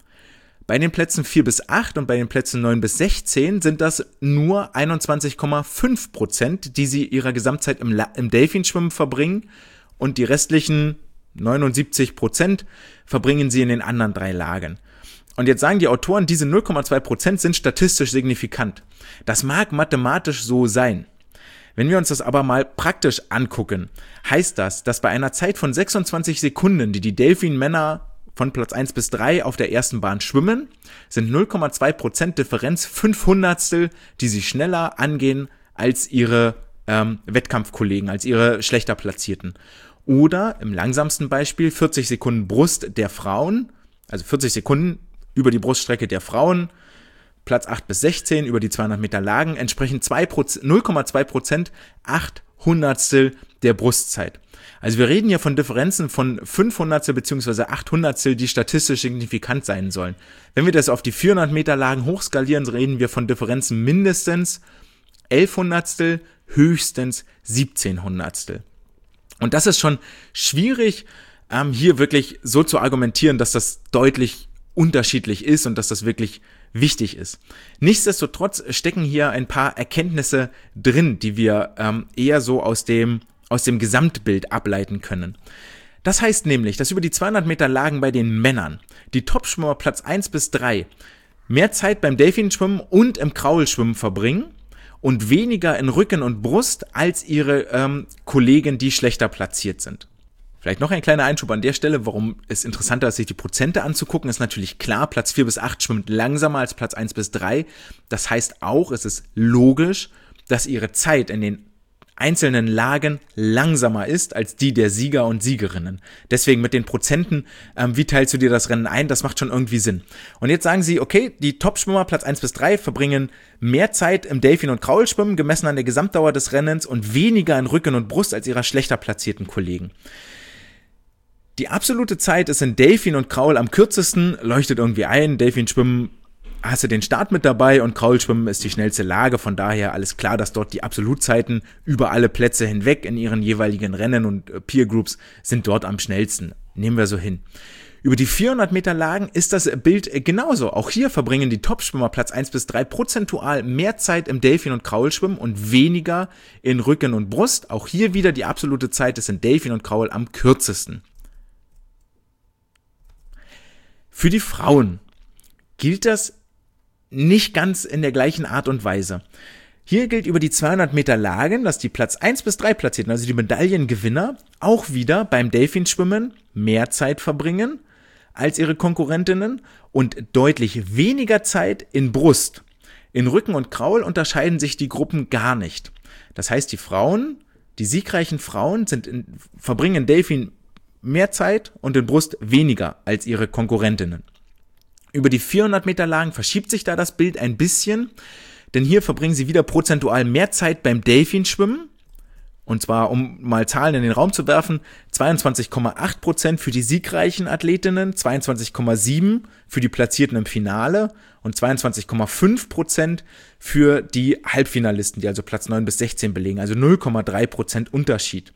Bei den Plätzen vier bis acht und bei den Plätzen neun bis sechzehn sind das nur einundzwanzig Komma fünf Prozent, die sie ihrer Gesamtzeit im, La- im Delfinschwimmen verbringen, und die restlichen neunundsiebzig Prozent verbringen sie in den anderen drei Lagen. Und jetzt sagen die Autoren, diese null Komma zwei Prozent sind statistisch signifikant. Das mag mathematisch so sein. Wenn wir uns das aber mal praktisch angucken, heißt das, dass bei einer Zeit von sechsundzwanzig Sekunden, die die Delfin-Männer von Platz eins bis drei auf der ersten Bahn schwimmen, sind null Komma zwei Prozent Differenz fünf Hundertstel, die sie schneller angehen als ihre ähm, Wettkampfkollegen, als ihre schlechter Platzierten. Oder im langsamsten Beispiel vierzig Sekunden Brust der Frauen, also vierzig Sekunden über die Bruststrecke der Frauen, Platz acht bis sechzehn über die zweihundert Meter Lagen, entsprechen null Komma zwei Prozent, acht Hundertstel der Brustzeit. Also wir reden hier von Differenzen von fünf Hundertstel bzw. acht Hundertstel, die statistisch signifikant sein sollen. Wenn wir das auf die vierhundert Meter Lagen hochskalieren, reden wir von Differenzen mindestens elf Hundertstel, höchstens siebzehn Hundertstel. Und das ist schon schwierig, ähm, hier wirklich so zu argumentieren, dass das deutlich unterschiedlich ist und dass das wirklich wichtig ist. Nichtsdestotrotz stecken hier ein paar Erkenntnisse drin, die wir ähm, eher so aus dem, aus dem Gesamtbild ableiten können. Das heißt nämlich, dass über die zweihundert Meter Lagen bei den Männern die Topschwimmer Platz eins bis drei mehr Zeit beim Delfinschwimmen und im Kraulschwimmen verbringen und weniger in Rücken und Brust als ihre ähm, Kollegen, die schlechter platziert sind. Vielleicht noch ein kleiner Einschub an der Stelle, warum es interessanter ist, sich die Prozente anzugucken, ist natürlich klar, Platz vier bis acht schwimmt langsamer als Platz eins bis drei. Das heißt auch, es ist logisch, dass ihre Zeit in den einzelnen Lagen langsamer ist als die der Sieger und Siegerinnen. Deswegen mit den Prozenten, ähm, wie teilst du dir das Rennen ein, das macht schon irgendwie Sinn. Und jetzt sagen sie, okay, die Top-Schwimmer Platz eins bis drei verbringen mehr Zeit im Delfin- und Kraulschwimmen, gemessen an der Gesamtdauer des Rennens und weniger in Rücken und Brust als ihrer schlechter platzierten Kollegen. Die absolute Zeit ist in Delfin und Kraul am kürzesten, leuchtet irgendwie ein. Delfinschwimmen hast du den Start mit dabei und Kraulschwimmen ist die schnellste Lage. Von daher alles klar, dass dort die Absolutzeiten über alle Plätze hinweg in ihren jeweiligen Rennen und Peer Groups sind dort am schnellsten. Nehmen wir so hin. Über die vierhundert Meter Lagen ist das Bild genauso. Auch hier verbringen die Topschwimmer Platz eins bis drei prozentual mehr Zeit im Delfin- und Kraulschwimmen und weniger in Rücken und Brust. Auch hier wieder die absolute Zeit ist in Delfin und Kraul am kürzesten. Für die Frauen gilt das nicht ganz in der gleichen Art und Weise. Hier gilt über die zweihundert Meter Lagen, dass die Platz eins bis drei Platzierten, also die Medaillengewinner, auch wieder beim Delfinschwimmen mehr Zeit verbringen als ihre Konkurrentinnen und deutlich weniger Zeit in Brust. In Rücken und Kraul unterscheiden sich die Gruppen gar nicht. Das heißt, die Frauen, die siegreichen Frauen, sind in, verbringen in Delfin mehr Zeit und in Brust weniger als ihre Konkurrentinnen. Über die vierhundert Meter Lagen verschiebt sich da das Bild ein bisschen, denn hier verbringen sie wieder prozentual mehr Zeit beim Delfinschwimmen. Und zwar, um mal Zahlen in den Raum zu werfen, zweiundzwanzig Komma acht Prozent für die siegreichen Athletinnen, zweiundzwanzig Komma sieben für die Platzierten im Finale und zweiundzwanzig Komma fünf Prozent für die Halbfinalisten, die also Platz neun bis sechzehn belegen, also null Komma drei Prozent Unterschied.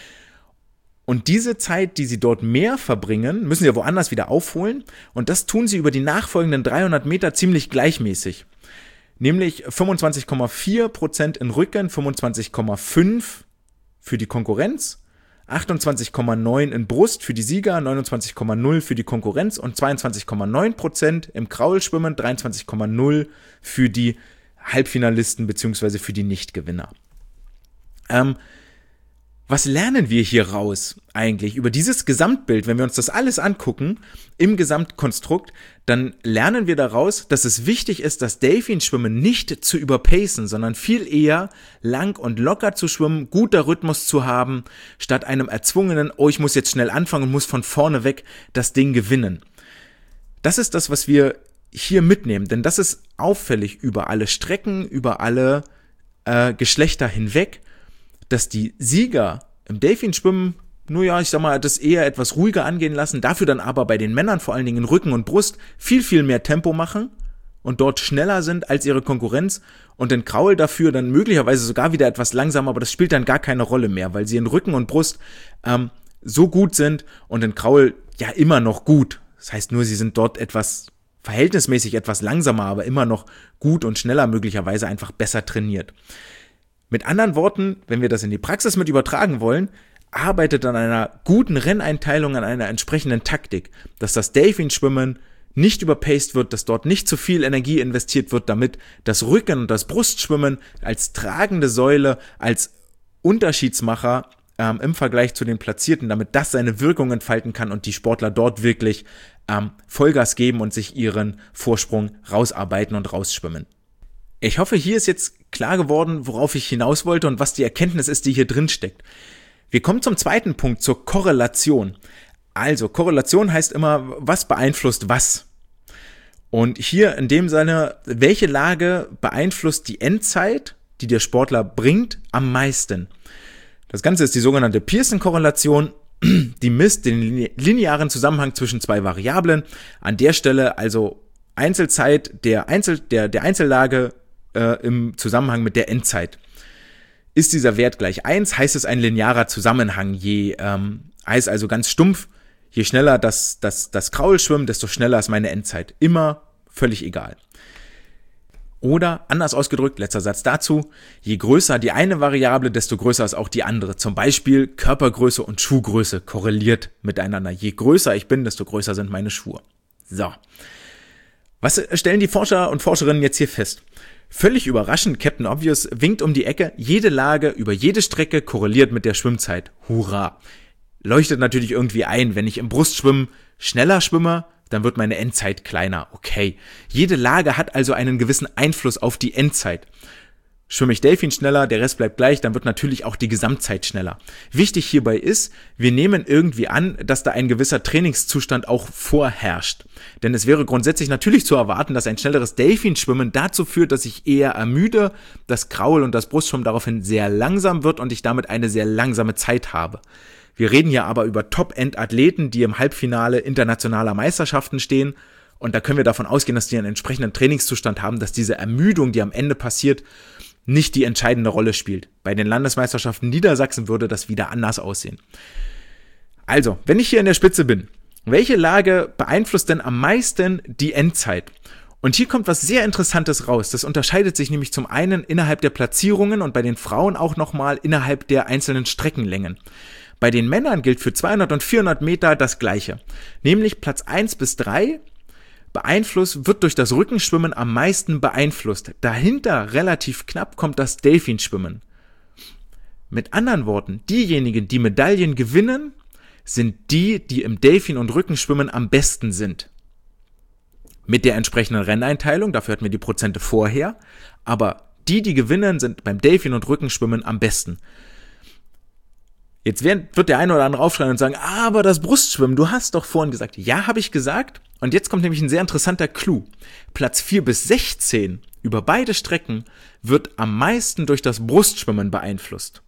Und diese Zeit, die sie dort mehr verbringen, müssen sie ja woanders wieder aufholen. Und das tun sie über die nachfolgenden dreihundert Meter ziemlich gleichmäßig. Nämlich fünfundzwanzig Komma vier Prozent in Rücken, fünfundzwanzig Komma fünf für die Konkurrenz, achtundzwanzig Komma neun in Brust für die Sieger, neunundzwanzig Komma null für die Konkurrenz und zweiundzwanzig Komma neun Prozent im Kraulschwimmen, dreiundzwanzig Komma null für die Halbfinalisten bzw. für die Nichtgewinner. Ähm, Was lernen wir hier raus eigentlich über dieses Gesamtbild? Wenn wir uns das alles angucken im Gesamtkonstrukt, dann lernen wir daraus, dass es wichtig ist, das Delfinschwimmen nicht zu überpacen, sondern viel eher lang und locker zu schwimmen, guter Rhythmus zu haben, statt einem erzwungenen, oh, ich muss jetzt schnell anfangen und muss von vorne weg das Ding gewinnen. Das ist das, was wir hier mitnehmen, denn das ist auffällig über alle Strecken, über alle äh, Geschlechter hinweg, dass die Sieger im Delfinschwimmen, nur ja, ich sag mal, das eher etwas ruhiger angehen lassen, dafür dann aber bei den Männern vor allen Dingen in Rücken und Brust viel, viel mehr Tempo machen und dort schneller sind als ihre Konkurrenz und in Kraul dafür dann möglicherweise sogar wieder etwas langsamer, aber das spielt dann gar keine Rolle mehr, weil sie in Rücken und Brust ähm, so gut sind und in Kraul ja immer noch gut. Das heißt nur, sie sind dort etwas verhältnismäßig etwas langsamer, aber immer noch gut und schneller, möglicherweise einfach besser trainiert. Mit anderen Worten, wenn wir das in die Praxis mit übertragen wollen, arbeitet an einer guten Renneinteilung, an einer entsprechenden Taktik, dass das Delfinschwimmen nicht überpaced wird, dass dort nicht zu viel Energie investiert wird, damit das Rücken- und das Brustschwimmen als tragende Säule, als Unterschiedsmacher ähm, im Vergleich zu den Platzierten, damit das seine Wirkung entfalten kann und die Sportler dort wirklich ähm, Vollgas geben und sich ihren Vorsprung rausarbeiten und rausschwimmen. Ich hoffe, hier ist jetzt klar geworden, worauf ich hinaus wollte und was die Erkenntnis ist, die hier drin steckt. Wir kommen zum zweiten Punkt, zur Korrelation. Also, Korrelation heißt immer, was beeinflusst was? Und hier in dem Sinne, welche Lage beeinflusst die Endzeit, die der Sportler bringt, am meisten? Das Ganze ist die sogenannte Pearson-Korrelation. Die misst den linearen Zusammenhang zwischen zwei Variablen. An der Stelle also Einzelzeit der, Einzel, der, der Einzellage äh, im Zusammenhang mit der Endzeit. Ist dieser Wert gleich eins, heißt es ein linearer Zusammenhang. Je, ähm, heißt also ganz stumpf, je schneller das, das, das Kraul schwimmt, desto schneller ist meine Endzeit. Immer völlig egal. Oder anders ausgedrückt, letzter Satz dazu, je größer die eine Variable, desto größer ist auch die andere. Zum Beispiel Körpergröße und Schuhgröße korreliert miteinander. Je größer ich bin, desto größer sind meine Schuhe. So. Was stellen die Forscher und Forscherinnen jetzt hier fest? Völlig überraschend, Captain Obvious winkt um die Ecke, jede Lage über jede Strecke korreliert mit der Schwimmzeit. Hurra! Leuchtet natürlich irgendwie ein, wenn ich im Brustschwimmen schneller schwimme, dann wird meine Endzeit kleiner. Okay. Jede Lage hat also einen gewissen Einfluss auf die Endzeit. Schwimme ich Delfin schneller, der Rest bleibt gleich, dann wird natürlich auch die Gesamtzeit schneller. Wichtig hierbei ist, wir nehmen irgendwie an, dass da ein gewisser Trainingszustand auch vorherrscht. Denn es wäre grundsätzlich natürlich zu erwarten, dass ein schnelleres Delfinschwimmen dazu führt, dass ich eher ermüde, das Kraul- und das Brustschwimmen daraufhin sehr langsam wird und ich damit eine sehr langsame Zeit habe. Wir reden hier aber über Top-End-Athleten, die im Halbfinale internationaler Meisterschaften stehen. Und da können wir davon ausgehen, dass die einen entsprechenden Trainingszustand haben, dass diese Ermüdung, die am Ende passiert, nicht die entscheidende Rolle spielt. Bei den Landesmeisterschaften Niedersachsen würde das wieder anders aussehen. Also, wenn ich hier in der Spitze bin, welche Lage beeinflusst denn am meisten die Endzeit? Und hier kommt was sehr Interessantes raus. Das unterscheidet sich nämlich zum einen innerhalb der Platzierungen und bei den Frauen auch nochmal innerhalb der einzelnen Streckenlängen. Bei den Männern gilt für zweihundert und vierhundert Meter das Gleiche, nämlich Platz eins bis drei beeinflusst, wird durch das Rückenschwimmen am meisten beeinflusst. Dahinter relativ knapp kommt das Delfinschwimmen. Mit anderen Worten, diejenigen, die Medaillen gewinnen, sind die, die im Delfin- und Rückenschwimmen am besten sind. Mit der entsprechenden Renneinteilung, dafür hatten wir die Prozente vorher, aber die, die gewinnen, sind beim Delfin- und Rückenschwimmen am besten. Jetzt wird der eine oder andere aufschreien und sagen, aber das Brustschwimmen, du hast doch vorhin gesagt. Ja, habe ich gesagt. Und jetzt kommt nämlich ein sehr interessanter Clou. Platz vier bis sechzehn über beide Strecken wird am meisten durch das Brustschwimmen beeinflusst.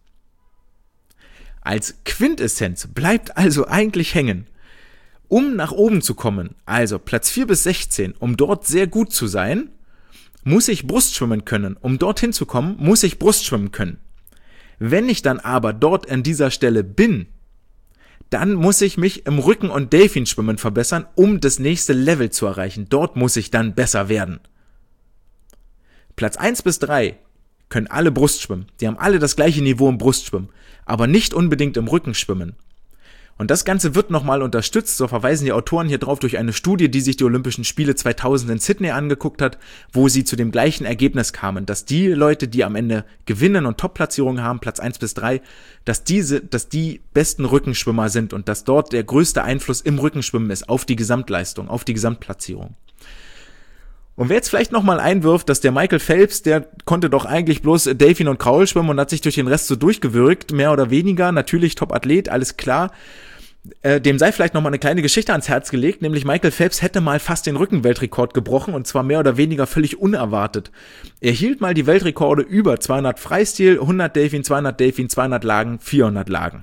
Als Quintessenz bleibt also eigentlich hängen, um nach oben zu kommen, also Platz vier bis sechzehn, um dort sehr gut zu sein, muss ich Brustschwimmen können. Um dorthin zu kommen, muss ich Brustschwimmen können. Wenn ich dann aber dort an dieser Stelle bin, dann muss ich mich im Rücken- und Delfinschwimmen verbessern, um das nächste Level zu erreichen. Dort muss ich dann besser werden. Platz eins bis drei können alle Brustschwimmen. Die haben alle das gleiche Niveau im Brustschwimmen, aber nicht unbedingt im Rückenschwimmen. Und das Ganze wird nochmal unterstützt, so verweisen die Autoren hier drauf, durch eine Studie, die sich die Olympischen Spiele zweitausend in Sydney angeguckt hat, wo sie zu dem gleichen Ergebnis kamen, dass die Leute, die am Ende gewinnen und Top-Platzierungen haben, Platz eins bis drei, dass diese, dass die besten Rückenschwimmer sind und dass dort der größte Einfluss im Rückenschwimmen ist auf die Gesamtleistung, auf die Gesamtplatzierung. Und wer jetzt vielleicht nochmal einwirft, dass der Michael Phelps, der konnte doch eigentlich bloß Delfin und Kraul schwimmen und hat sich durch den Rest so durchgewirkt, mehr oder weniger, natürlich Top-Athlet, alles klar. Äh, dem sei vielleicht nochmal eine kleine Geschichte ans Herz gelegt, nämlich Michael Phelps hätte mal fast den Rückenweltrekord gebrochen und zwar mehr oder weniger völlig unerwartet. Er hielt mal die Weltrekorde über zweihundert Freistil, hundert Delfin, zweihundert Delfin, zweihundert Lagen, vierhundert Lagen.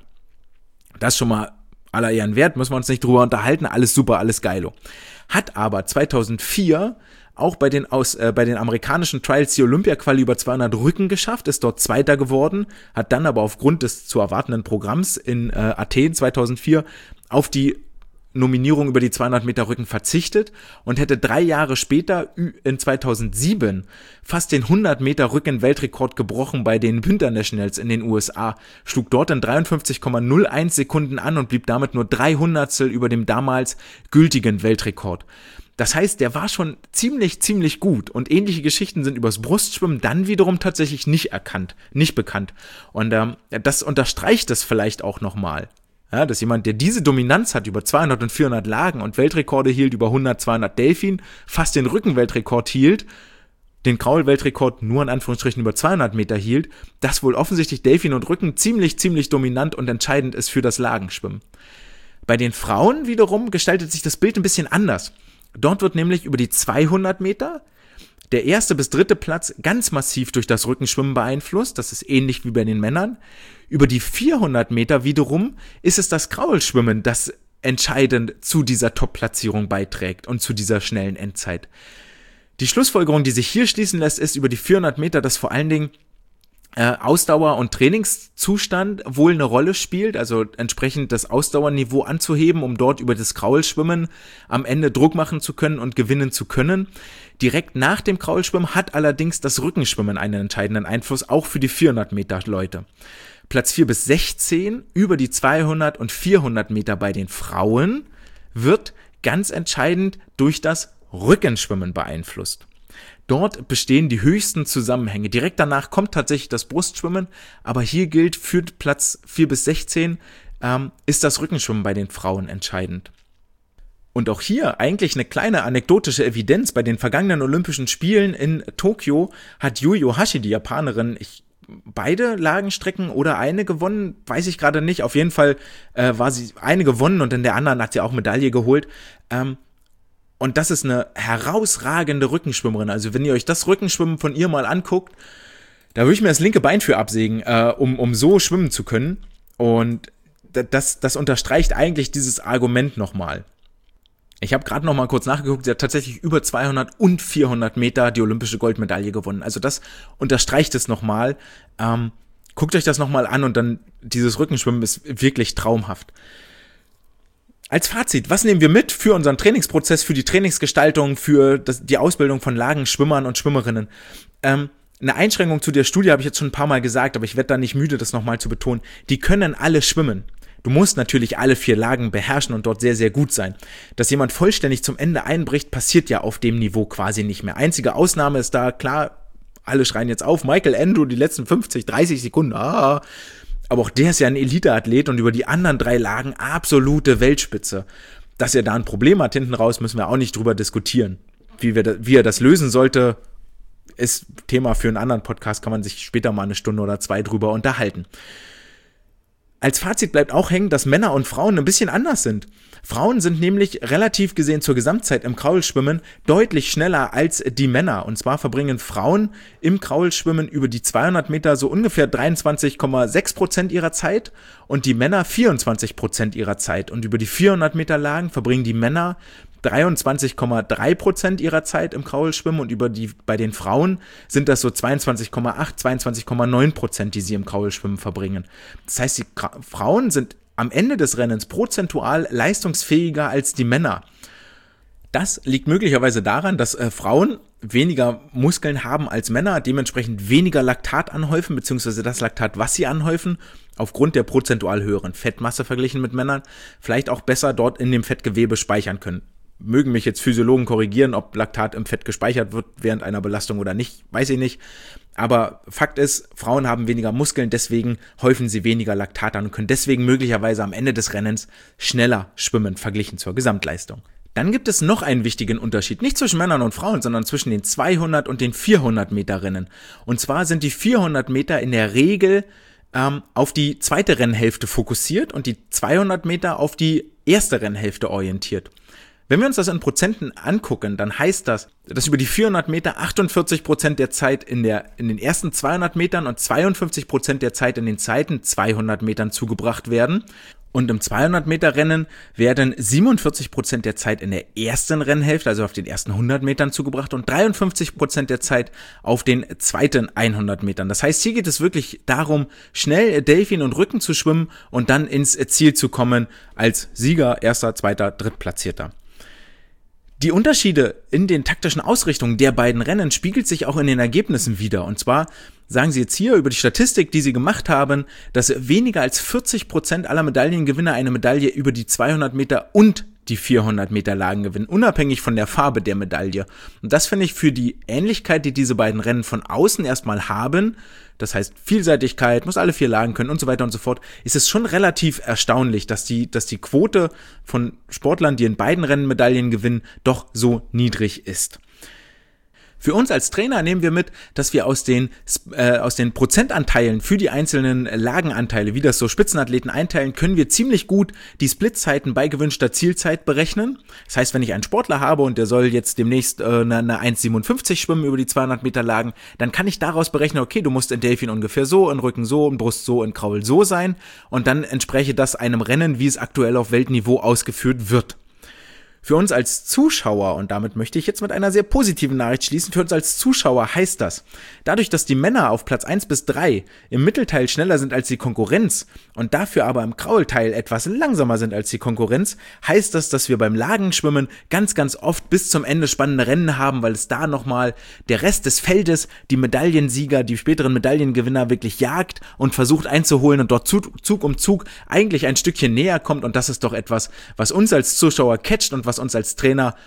Das ist schon mal aller Ehren wert, müssen wir uns nicht drüber unterhalten, alles super, alles geilo. Hat aber zweitausendvier auch bei den, aus, äh, bei den amerikanischen Trials die Olympia-Quali über zweihundert Rücken geschafft, ist dort Zweiter geworden, hat dann aber aufgrund des zu erwartenden Programms in äh, Athen zweitausendvier auf die Nominierung über die zweihundert Meter Rücken verzichtet und hätte drei Jahre später in zweitausendsieben fast den hundert Meter Rücken Weltrekord gebrochen bei den Winter Nationals in den U S A, schlug dort in dreiundfünfzig Komma null eins Sekunden an und blieb damit nur drei Hundertstel über dem damals gültigen Weltrekord. Das heißt, der war schon ziemlich, ziemlich gut und ähnliche Geschichten sind übers Brustschwimmen dann wiederum tatsächlich nicht erkannt, nicht bekannt. Und ähm, das unterstreicht das vielleicht auch nochmal, ja, dass jemand, der diese Dominanz hat über zweihundert und vierhundert Lagen und Weltrekorde hielt über hundert, zweihundert Delfin, fast den Rückenweltrekord hielt, den Kraul-Weltrekord nur in Anführungsstrichen über zweihundert Meter hielt, das wohl offensichtlich Delfin und Rücken ziemlich, ziemlich dominant und entscheidend ist für das Lagenschwimmen. Bei den Frauen wiederum gestaltet sich das Bild ein bisschen anders. Dort wird nämlich über die zweihundert Meter der erste bis dritte Platz ganz massiv durch das Rückenschwimmen beeinflusst. Das ist ähnlich wie bei den Männern. Über die vierhundert Meter wiederum ist es das Kraulschwimmen, das entscheidend zu dieser Top-Platzierung beiträgt und zu dieser schnellen Endzeit. Die Schlussfolgerung, die sich hier schließen lässt, ist über die vierhundert Meter, dass vor allen Dingen Ausdauer und Trainingszustand wohl eine Rolle spielt, also entsprechend das Ausdauerniveau anzuheben, um dort über das Kraulschwimmen am Ende Druck machen zu können und gewinnen zu können. Direkt nach dem Kraulschwimmen hat allerdings das Rückenschwimmen einen entscheidenden Einfluss, auch für die vierhundert Meter Leute. Platz vier bis sechzehn über die zweihundert und vierhundert Meter bei den Frauen wird ganz entscheidend durch das Rückenschwimmen beeinflusst. Dort bestehen die höchsten Zusammenhänge. Direkt danach kommt tatsächlich das Brustschwimmen, aber hier gilt für Platz vier bis sechzehn ähm, ist das Rückenschwimmen bei den Frauen entscheidend. Und auch hier eigentlich eine kleine anekdotische Evidenz. Bei den vergangenen Olympischen Spielen in Tokio hat Yu Yohashi, die Japanerin, ich, beide Lagenstrecken oder eine gewonnen, weiß ich gerade nicht. Auf jeden Fall äh, war sie eine gewonnen und in der anderen hat sie auch Medaille geholt. Ähm, und das ist eine herausragende Rückenschwimmerin. Also wenn ihr euch das Rückenschwimmen von ihr mal anguckt, da würde ich mir das linke Bein für absägen, äh, um, um so schwimmen zu können. Und das, das unterstreicht eigentlich dieses Argument nochmal. Ich habe gerade noch mal kurz nachgeguckt, sie hat tatsächlich über zweihundert und vierhundert Meter die olympische Goldmedaille gewonnen. Also das unterstreicht es nochmal. Ähm, guckt euch das nochmal an und dann dieses Rückenschwimmen ist wirklich traumhaft. Als Fazit, was nehmen wir mit für unseren Trainingsprozess, für die Trainingsgestaltung, für das, die Ausbildung von Lagenschwimmern und Schwimmerinnen? Ähm, eine Einschränkung zu der Studie habe ich jetzt schon ein paar Mal gesagt, aber ich werde da nicht müde, das nochmal zu betonen. Die können alle schwimmen. Du musst natürlich alle vier Lagen beherrschen und dort sehr, sehr gut sein. Dass jemand vollständig zum Ende einbricht, passiert ja auf dem Niveau quasi nicht mehr. Einzige Ausnahme ist da, klar, alle schreien jetzt auf, Michael Andrew, die letzten fünfzig, dreißig Sekunden, ah, aber auch der ist ja ein Elite-Athlet und über die anderen drei Lagen absolute Weltspitze. Dass er da ein Problem hat hinten raus, müssen wir auch nicht drüber diskutieren. Wie, wir da, wie er das lösen sollte, ist Thema für einen anderen Podcast, kann man sich später mal eine Stunde oder zwei drüber unterhalten. Als Fazit bleibt auch hängen, dass Männer und Frauen ein bisschen anders sind. Frauen sind nämlich relativ gesehen zur Gesamtzeit im Kraulschwimmen deutlich schneller als die Männer. Und zwar verbringen Frauen im Kraulschwimmen über die zweihundert Meter so ungefähr dreiundzwanzig Komma sechs Prozent ihrer Zeit und die Männer vierundzwanzig Prozent ihrer Zeit. Und über die vierhundert Meter Lagen verbringen die Männer dreiundzwanzig Komma drei Prozent ihrer Zeit im Kraulschwimmen und über die, bei den Frauen sind das so zweiundzwanzig Komma acht, zweiundzwanzig Komma neun Prozent, die sie im Kraulschwimmen verbringen. Das heißt, die Kra- Frauen sind am Ende des Rennens prozentual leistungsfähiger als die Männer. Das liegt möglicherweise daran, dass äh, Frauen weniger Muskeln haben als Männer, dementsprechend weniger Laktat anhäufen, beziehungsweise das Laktat, was sie anhäufen, aufgrund der prozentual höheren Fettmasse verglichen mit Männern, vielleicht auch besser dort in dem Fettgewebe speichern können. Mögen mich jetzt Physiologen korrigieren, ob Laktat im Fett gespeichert wird während einer Belastung oder nicht, weiß ich nicht. Aber Fakt ist, Frauen haben weniger Muskeln, deswegen häufen sie weniger Laktat an und können deswegen möglicherweise am Ende des Rennens schneller schwimmen, verglichen zur Gesamtleistung. Dann gibt es noch einen wichtigen Unterschied, nicht zwischen Männern und Frauen, sondern zwischen den zweihundert und den vierhundert Meter Rennen. Und zwar sind die vierhundert Meter in der Regel ähm, auf die zweite Rennhälfte fokussiert und die zweihundert Meter auf die erste Rennhälfte orientiert. Wenn wir uns das in Prozenten angucken, dann heißt das, dass über die vierhundert Meter achtundvierzig Prozent der Zeit in, der, in den ersten zweihundert Metern und zweiundfünfzig Prozent der Zeit in den zweiten zweihundert Metern zugebracht werden. Und im zweihundert Meter Rennen werden siebenundvierzig Prozent der Zeit in der ersten Rennhälfte, also auf den ersten hundert Metern zugebracht und dreiundfünfzig Prozent der Zeit auf den zweiten hundert Metern. Das heißt, hier geht es wirklich darum, schnell Delfin und Rücken zu schwimmen und dann ins Ziel zu kommen als Sieger, erster, zweiter, drittplatzierter. Die Unterschiede in den taktischen Ausrichtungen der beiden Rennen spiegelt sich auch in den Ergebnissen wider. Und zwar sagen sie jetzt hier über die Statistik, die sie gemacht haben, dass weniger als vierzig Prozent aller Medaillengewinner eine Medaille über die zweihundert Meter und die vierhundert Meter Lagen gewinnen, unabhängig von der Farbe der Medaille. Und das finde ich für die Ähnlichkeit, die diese beiden Rennen von außen erstmal haben, das heißt Vielseitigkeit, muss alle vier Lagen können und so weiter und so fort, ist es schon relativ erstaunlich, dass die, dass die Quote von Sportlern, die in beiden Rennen Medaillen gewinnen, doch so niedrig ist. Für uns als Trainer nehmen wir mit, dass wir aus den, äh, aus den Prozentanteilen für die einzelnen Lagenanteile, wie das so Spitzenathleten einteilen, können wir ziemlich gut die Splitzeiten bei gewünschter Zielzeit berechnen. Das heißt, wenn ich einen Sportler habe und der soll jetzt demnächst äh, eine, eine eins Komma siebenundfünfzig schwimmen über die zweihundert Meter Lagen, dann kann ich daraus berechnen, okay, du musst in Delfin ungefähr so, in Rücken so, in Brust so, in Kraul so sein und dann entspreche das einem Rennen, wie es aktuell auf Weltniveau ausgeführt wird. Für uns als Zuschauer, und damit möchte ich jetzt mit einer sehr positiven Nachricht schließen, für uns als Zuschauer heißt das, dadurch, dass die Männer auf Platz eins bis drei im Mittelteil schneller sind als die Konkurrenz und dafür aber im Kraulteil etwas langsamer sind als die Konkurrenz, heißt das, dass wir beim Lagenschwimmen ganz, ganz oft bis zum Ende spannende Rennen haben, weil es da nochmal der Rest des Feldes, die Medaillensieger, die späteren Medaillengewinner wirklich jagt und versucht einzuholen und dort Zug um Zug eigentlich ein Stückchen näher kommt und das ist doch etwas, was uns als Zuschauer catcht und was uns als Trainer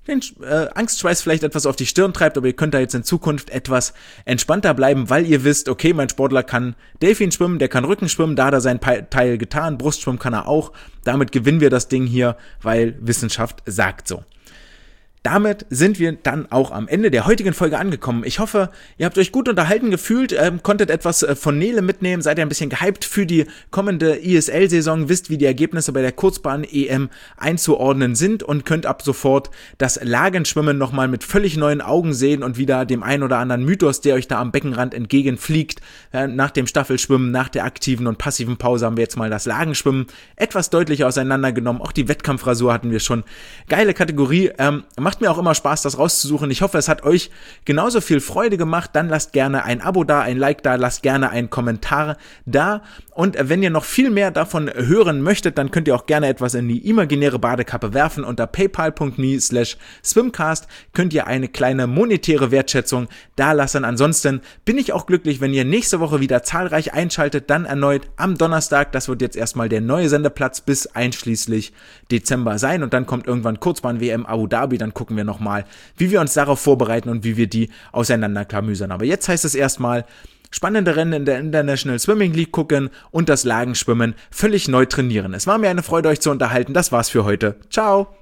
den äh, Angstschweiß vielleicht etwas auf die Stirn treibt, aber ihr könnt da jetzt in Zukunft etwas entspannter bleiben, weil ihr wisst, okay, mein Sportler kann Delfin schwimmen, der kann Rücken schwimmen, da hat er sein Teil getan, Brustschwimmen kann er auch, damit gewinnen wir das Ding hier, weil Wissenschaft sagt so. Damit sind wir dann auch am Ende der heutigen Folge angekommen. Ich hoffe, ihr habt euch gut unterhalten gefühlt, ähm, konntet etwas äh, von Nele mitnehmen, seid ihr ein bisschen gehypt für die kommende I S L-Saison, wisst, wie die Ergebnisse bei der Kurzbahn-E M einzuordnen sind und könnt ab sofort das Lagenschwimmen nochmal mit völlig neuen Augen sehen und wieder dem ein oder anderen Mythos, der euch da am Beckenrand entgegenfliegt. Äh, nach dem Staffelschwimmen, nach der aktiven und passiven Pause haben wir jetzt mal das Lagenschwimmen etwas deutlicher auseinandergenommen. Auch die Wettkampfrasur hatten wir schon. Geile Kategorie. Ähm, Macht mir auch immer Spaß, das rauszusuchen. Ich hoffe, es hat euch genauso viel Freude gemacht. Dann lasst gerne ein Abo da, ein Like da, lasst gerne einen Kommentar da. Und wenn ihr noch viel mehr davon hören möchtet, dann könnt ihr auch gerne etwas in die imaginäre Badekappe werfen. Unter paypal.me slash swimcast könnt ihr eine kleine monetäre Wertschätzung da lassen. Ansonsten bin ich auch glücklich, wenn ihr nächste Woche wieder zahlreich einschaltet. Dann erneut am Donnerstag. Das wird jetzt erstmal der neue Sendeplatz bis einschließlich Dezember sein. Und dann kommt irgendwann Kurzbahn-W M Abu Dhabi. Dann gucken wir nochmal, wie wir uns darauf vorbereiten und wie wir die auseinanderklamüsern. Aber jetzt heißt es erstmal, spannende Rennen in der International Swimming League gucken und das Lagenschwimmen völlig neu trainieren. Es war mir eine Freude, euch zu unterhalten. Das war's für heute. Ciao!